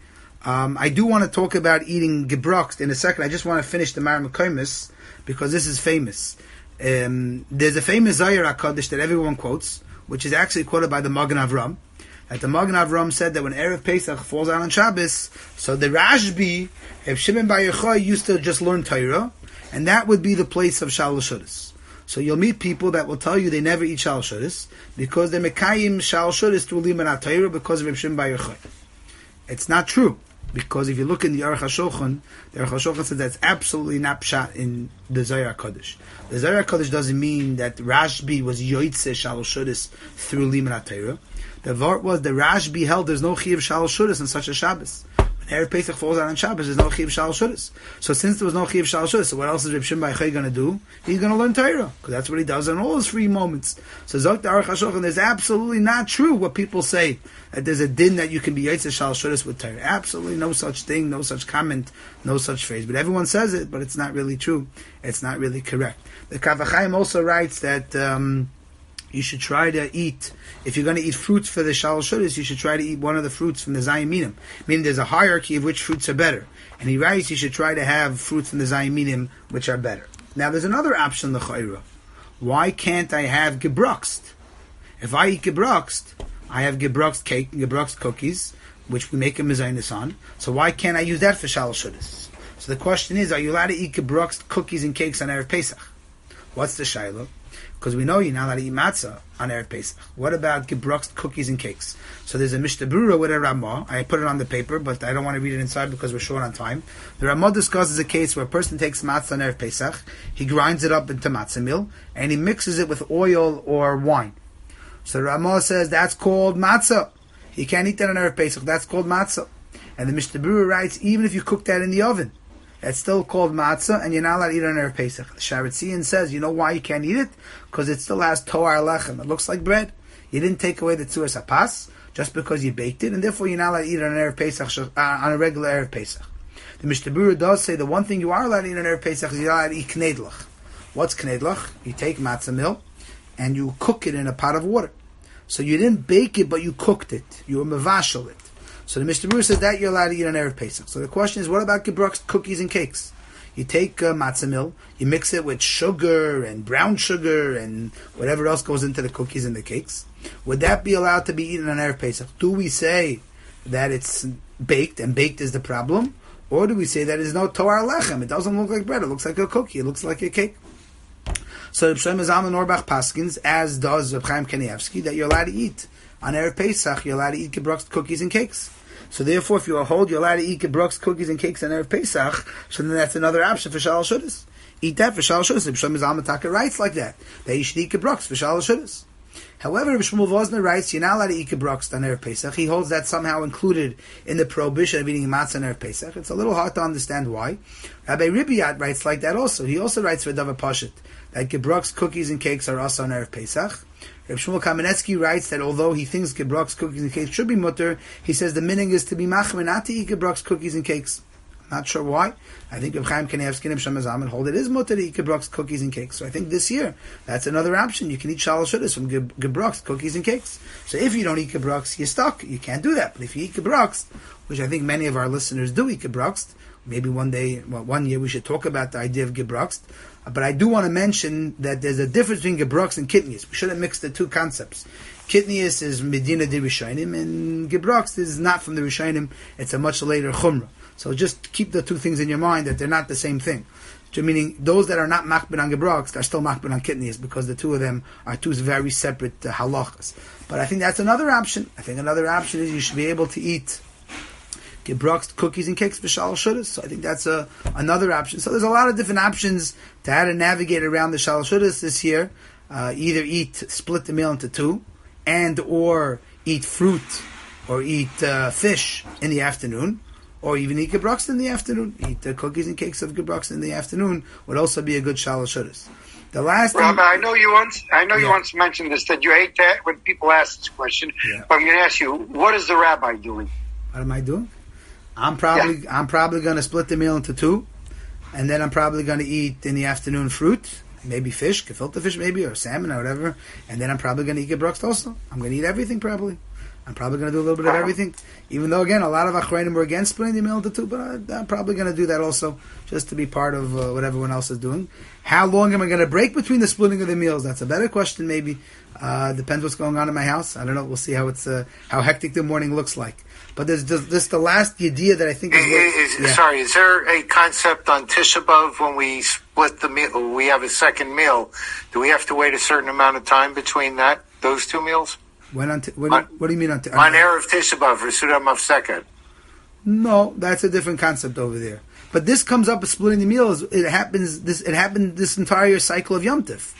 I do want to talk about eating gebroxt in a second. I just want to finish the Mar Mekomis because this is famous. There's a famous Zayir HaKadosh that everyone quotes, which is actually quoted by the Magen Avram. That the Magen Avram said that when Erev Pesach falls out on Shabbos, so the Rashbi, if Shimon Bar Yochai used to just learn Torah, and that would be the place of Shalosh Shudas. So you'll meet people that will tell you they never eat Shalosh Shudas because they're Mekayim Shalosh Shudas through Liman Torah because of Shimon Bar Yochai. It's not true. Because if you look in the Aruch HaShulchan, the Aruch HaShulchan says that's absolutely not pshat in the Zohar HaKadosh. The Zohar HaKadosh doesn't mean that Rashbi was Yoitze Shalosh Shudas through Liman HaTorah. The vart was the Rashbi held there's no Chiyuv Shalosh Shudas in such a Shabbos. When Erev Pesach falls out on Shabbos, there's no Chiyuv Shalosh Shudas. So since there was no Chiyuv Shalosh Shudas, so what else is Reb Shimon Bar Yochai going to do? He's going to learn Torah. Because that's what he does in all his free moments. So Zok the Aruch HaShulchan, there's absolutely not true what people say, that there's a din that you can be Yitzhak Shalosh Shudas with Torah. Absolutely no such thing, no such comment, no such phrase. But everyone says it, but it's not really true. It's not really correct. The Kaf HaChaim also writes that you should try to eat, if you're going to eat fruits for the Shalosh Shudas, you should try to eat one of the fruits from the Zayim Minim. Meaning there's a hierarchy of which fruits are better. And he writes you should try to have fruits from the Zayim Minim which are better. Now there's another option, the Chayra. Why can't I have gebroxt? If I eat gebroxt, I have gebroxt cake, gebroxt cookies, which we make a mezainis on. So why can't I use that for Shalosh Shudas? So the question is, are you allowed to eat gebroxt cookies and cakes on Erev Pesach? What's the Shiloh? Because we know you're not allowed to eat matzah on Erev Pesach. What about gebroxt cookies and cakes? So there's a Mishnah Berurah with a Ramah. I put it on the paper, but I don't want to read it inside because we're short on time. The Ramah discusses a case where a person takes matzah on Erev Pesach, he grinds it up into matzah meal, and he mixes it with oil or wine. So the Ramah says that's called matzah. He can't eat that on Erev Pesach. That's called matzah. And the Mishnah Berurah writes, even if you cook that in the oven, it's still called matzah, and you're not allowed to eat it on Erev Pesach. The Sharetzian says, you know why you can't eat it? Because it still has toar lechem. It looks like bread. You didn't take away the tzuras hapas just because you baked it, and therefore you're not allowed to eat it on Erev Pesach, on a regular Erev Pesach. The Mishnah Berurah does say the one thing you are allowed to eat on Erev Pesach is you're allowed to eat knedlach. What's knedlach? You take matzah meal and you cook it in a pot of water. So you didn't bake it, but you cooked it. You were mevashel it. So the Mishnah Berurah says that you're allowed to eat on Erev Pesach. So the question is, what about gebroxt cookies and cakes? You take matzah meal, you mix it with sugar and brown sugar and whatever else goes into the cookies and the cakes. Would that be allowed to be eaten on Erev Pesach? Do we say that it's baked and baked is the problem? Or do we say that it's no toar lechem? It doesn't look like bread, it looks like a cookie, it looks like a cake. So Reb Shlomo Zalman Auerbach paskins, as does Reb Chaim Kanievsky, that you're allowed to eat on Erev Pesach, you're allowed to eat gebroxt cookies and cakes. So therefore, if you're allowed to eat gebroxt cookies and cakes on Erev Pesach, so then that's another option for Shalosh Shudas. Eat that for Shalosh Shudas. Reb Shlomo Zalman Taka writes like that you should eat gebroxt for Shalosh Shudas. However, Reb Shmuel Vosner writes you're not allowed to eat gebroxt on Erev Pesach. He holds that somehow included in the prohibition of eating matzah on Erev Pesach. It's a little hard to understand why. Rabbi Ribiyat writes like that also. He also writes for Davar Pashut that gebroxt cookies and cakes are also on Erev Pesach. Reb Shmuel Kamenetsky writes that although he thinks gebroxt cookies and cakes should be mutter, he says the meaning is to be machmer, not to eat gebroxt cookies and cakes. I'm not sure why. I think Reb Chaim Kanievsky and Reb Shlomo Zalman hold it is mutter to eat gebroxt cookies and cakes. So I think this year, that's another option. You can eat Shalosh Shudas from gebroxt cookies and cakes. So if you don't eat gebroxt, you're stuck. You can't do that. But if you eat gebroxt, which I think many of our listeners do eat gebroxt, Maybe one year we should talk about the idea of gebrokst. But I do want to mention that there's a difference between gebrokst and kitnius. We shouldn't mix the two concepts. Kitnius is Medina de Rishonim, and gebrokst is not from the Rishonim. It's a much later chumrah. So just keep the two things in your mind, that they're not the same thing. Meaning, those that are not makbid on gebrokst are still makbid on kitnius, because the two of them are two very separate halachas. But I think that's another option. I think another option is you should be able to eat gebrokst cookies and cakes for shalosh shudas. So I think that's another option. So there's a lot of different options to how to navigate around the shalosh shudas this year. Either split the meal into two, and or eat fruit or eat fish in the afternoon, or even eat gebrokst in the afternoon. Eat cookies and cakes of gebrokst in the afternoon would also be a good shalosh shudas. The last
Rabbi, I know you once mentioned this, that you hate that when people ask this question. Yeah. But I'm going to ask you, what is the rabbi doing?
What am I doing? I'm probably going to split the meal into two, and then I'm probably going to eat in the afternoon fruit, maybe fish, gefilte fish maybe, or salmon or whatever, and then I'm probably going to eat gebrokst also. I'm going to eat everything probably. I'm probably going to do a little bit of everything, even though, again, a lot of Achrayim were against splitting the meal into two, but I'm probably going to do that also, just to be part of what everyone else is doing. How long am I going to break between the splitting of the meals? That's a better question, maybe. Depends what's going on in my house. I don't know. We'll see how hectic the morning looks like. But there's this the last idea that I think is...
Sorry, is there a concept on Tisha B'Av when we split the meal, we have a second meal, do we have to wait a certain amount of time between those two meals?
What do you mean on
Erev Tisha B'Av for Suda Mafseket?
No, that's a different concept over there. But this comes up as splitting the meals. It happened this entire cycle of Yom Tif.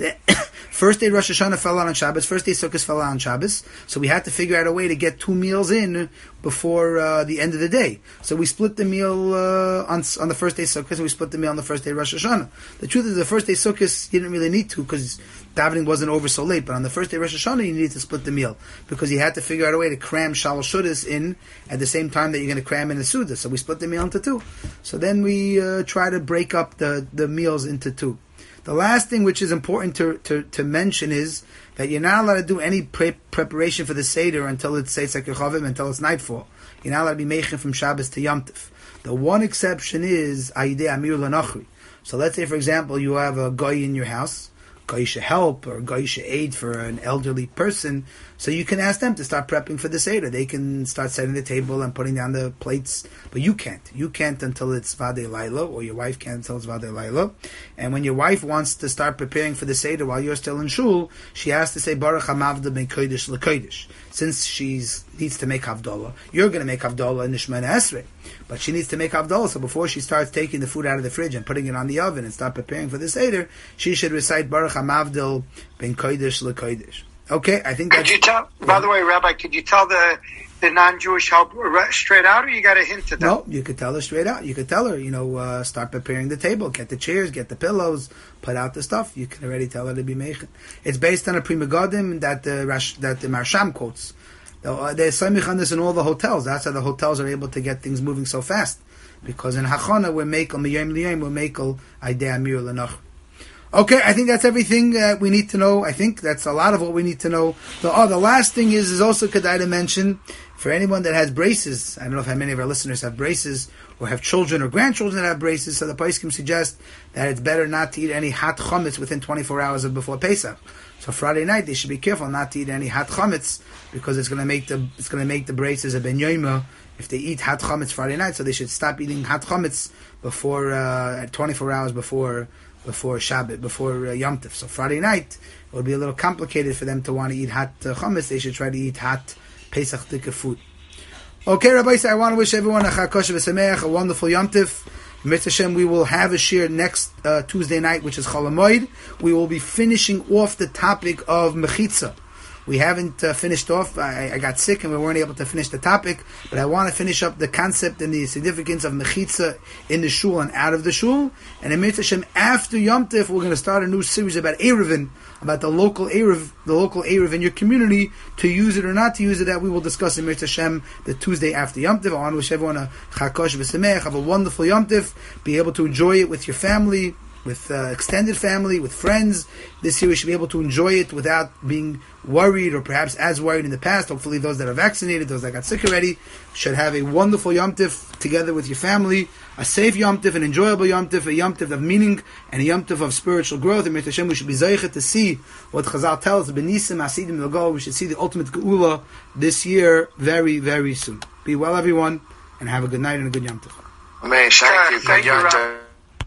First day Rosh Hashanah fell out on Shabbos. First day Sukkot fell out on Shabbos. So we had to figure out a way to get 2 meals in before the end of the day. So we split the meal on the first day Sukkot, and we split the meal on the first day Rosh Hashanah. The truth is, the first day Sukkot you didn't really need to, because davening wasn't over so late. But on the first day Rosh Hashanah, you needed to split the meal, because you had to figure out a way to cram shalosh shudas in at the same time that you're going to cram in the Suda. So we split the meal into 2. So then we try to break up the meals into 2. The last thing which is important to mention is that you're not allowed to do any preparation for the Seder until it's Seitzak Yechavim, until it's nightfall. You're not allowed to be meichen from Shabbos to Yom Tov. The one exception is Ayidei Amir L'Nachri. So let's say, for example, you have a guy in your house, Goyisha help or Goyisha aid for an elderly person, so you can ask them to start prepping for the Seder. They can start setting the table and putting down the plates, but you can't. You can't until it's Vadei Laila, or your wife can't until it's Vadei Laila. And when your wife wants to start preparing for the Seder while you're still in Shul, she has to say Baruch HaMavda Ben Kodesh LeKodesh. Since she needs to make Havdalah, you're going to make Havdalah in the Shemona Esrei. But she needs to make Havdalah, so before she starts taking the food out of the fridge and putting it on the oven and start preparing for the Seder, she should recite Baruch HaMavdil Ben Kodesh LeKodesh. Okay, I think that's...
By the way, Rabbi, could you tell the non-Jewish help straight out, or you got a hint to them?
No, you could tell her straight out. You could tell her, start preparing the table, get the chairs, get the pillows, put out the stuff. You can already tell her to be meichen. It's based on a Pri Megadim that the Marsham quotes. There's Samich on this in all the hotels. That's how the hotels are able to get things moving so fast. Because in Hachana, we're Mekel Miyayim Liyayim, we're Mekel Aidei Amir L'Nach. Okay, I think that's everything we need to know. I think that's a lot of what we need to know. The last thing is also Kedai to mention, for anyone that has braces, I don't know how many of our listeners have braces, or have children or grandchildren that have braces, so the Poskim suggest that it's better not to eat any hot chametz within 24 hours before Pesach. So Friday night they should be careful not to eat any hot chametz, because it's going to make the braces a ben yoima if they eat hot chametz Friday night. So they should stop eating hot chametz before 24 hours before Shabbat, before Yom Tov. So Friday night it would be a little complicated for them to want to eat hot chametz. They should try to eat hot Pesach Dika food. Okay, Rabbi, I want to wish everyone a Chakosha V'Sameach, a wonderful Yom Tov. Mitzvah Hashem, we will have a shir next Tuesday night, which is Chol HaMoed. We will be finishing off the topic of Mechitza. We haven't finished off. I got sick and we weren't able to finish the topic, but I want to finish up the concept and the significance of Mechitza in the shul and out of the shul. And in Mitzvah Hashem, after Yom Tov, we're going to start a new series about Erevin, about the local Erev in your community, to use it or not to use it, that we will discuss in Mitzvah Hashem the Tuesday after Yom Tov. I want to wish everyone a Chakosh V'Sameach, have a wonderful Yom Tov, be able to enjoy it with your family, with extended family, with friends. This year we should be able to enjoy it without being worried, or perhaps as worried in the past. Hopefully those that are vaccinated, those that got sick already, should have a wonderful Yom Tif together with your family, a safe Yom Tif, an enjoyable Yom Tif, a Yom Tif of meaning, and a Yom Tif of spiritual growth. And Mr. Hashem, we should be zeichet to see what Chazal tells us, Benisim Asidim V'Go. We should see the ultimate Geula this year very, very soon. Be well, everyone, and have a good night and a good Yom Tif.
Thank you. Good Yom Tif.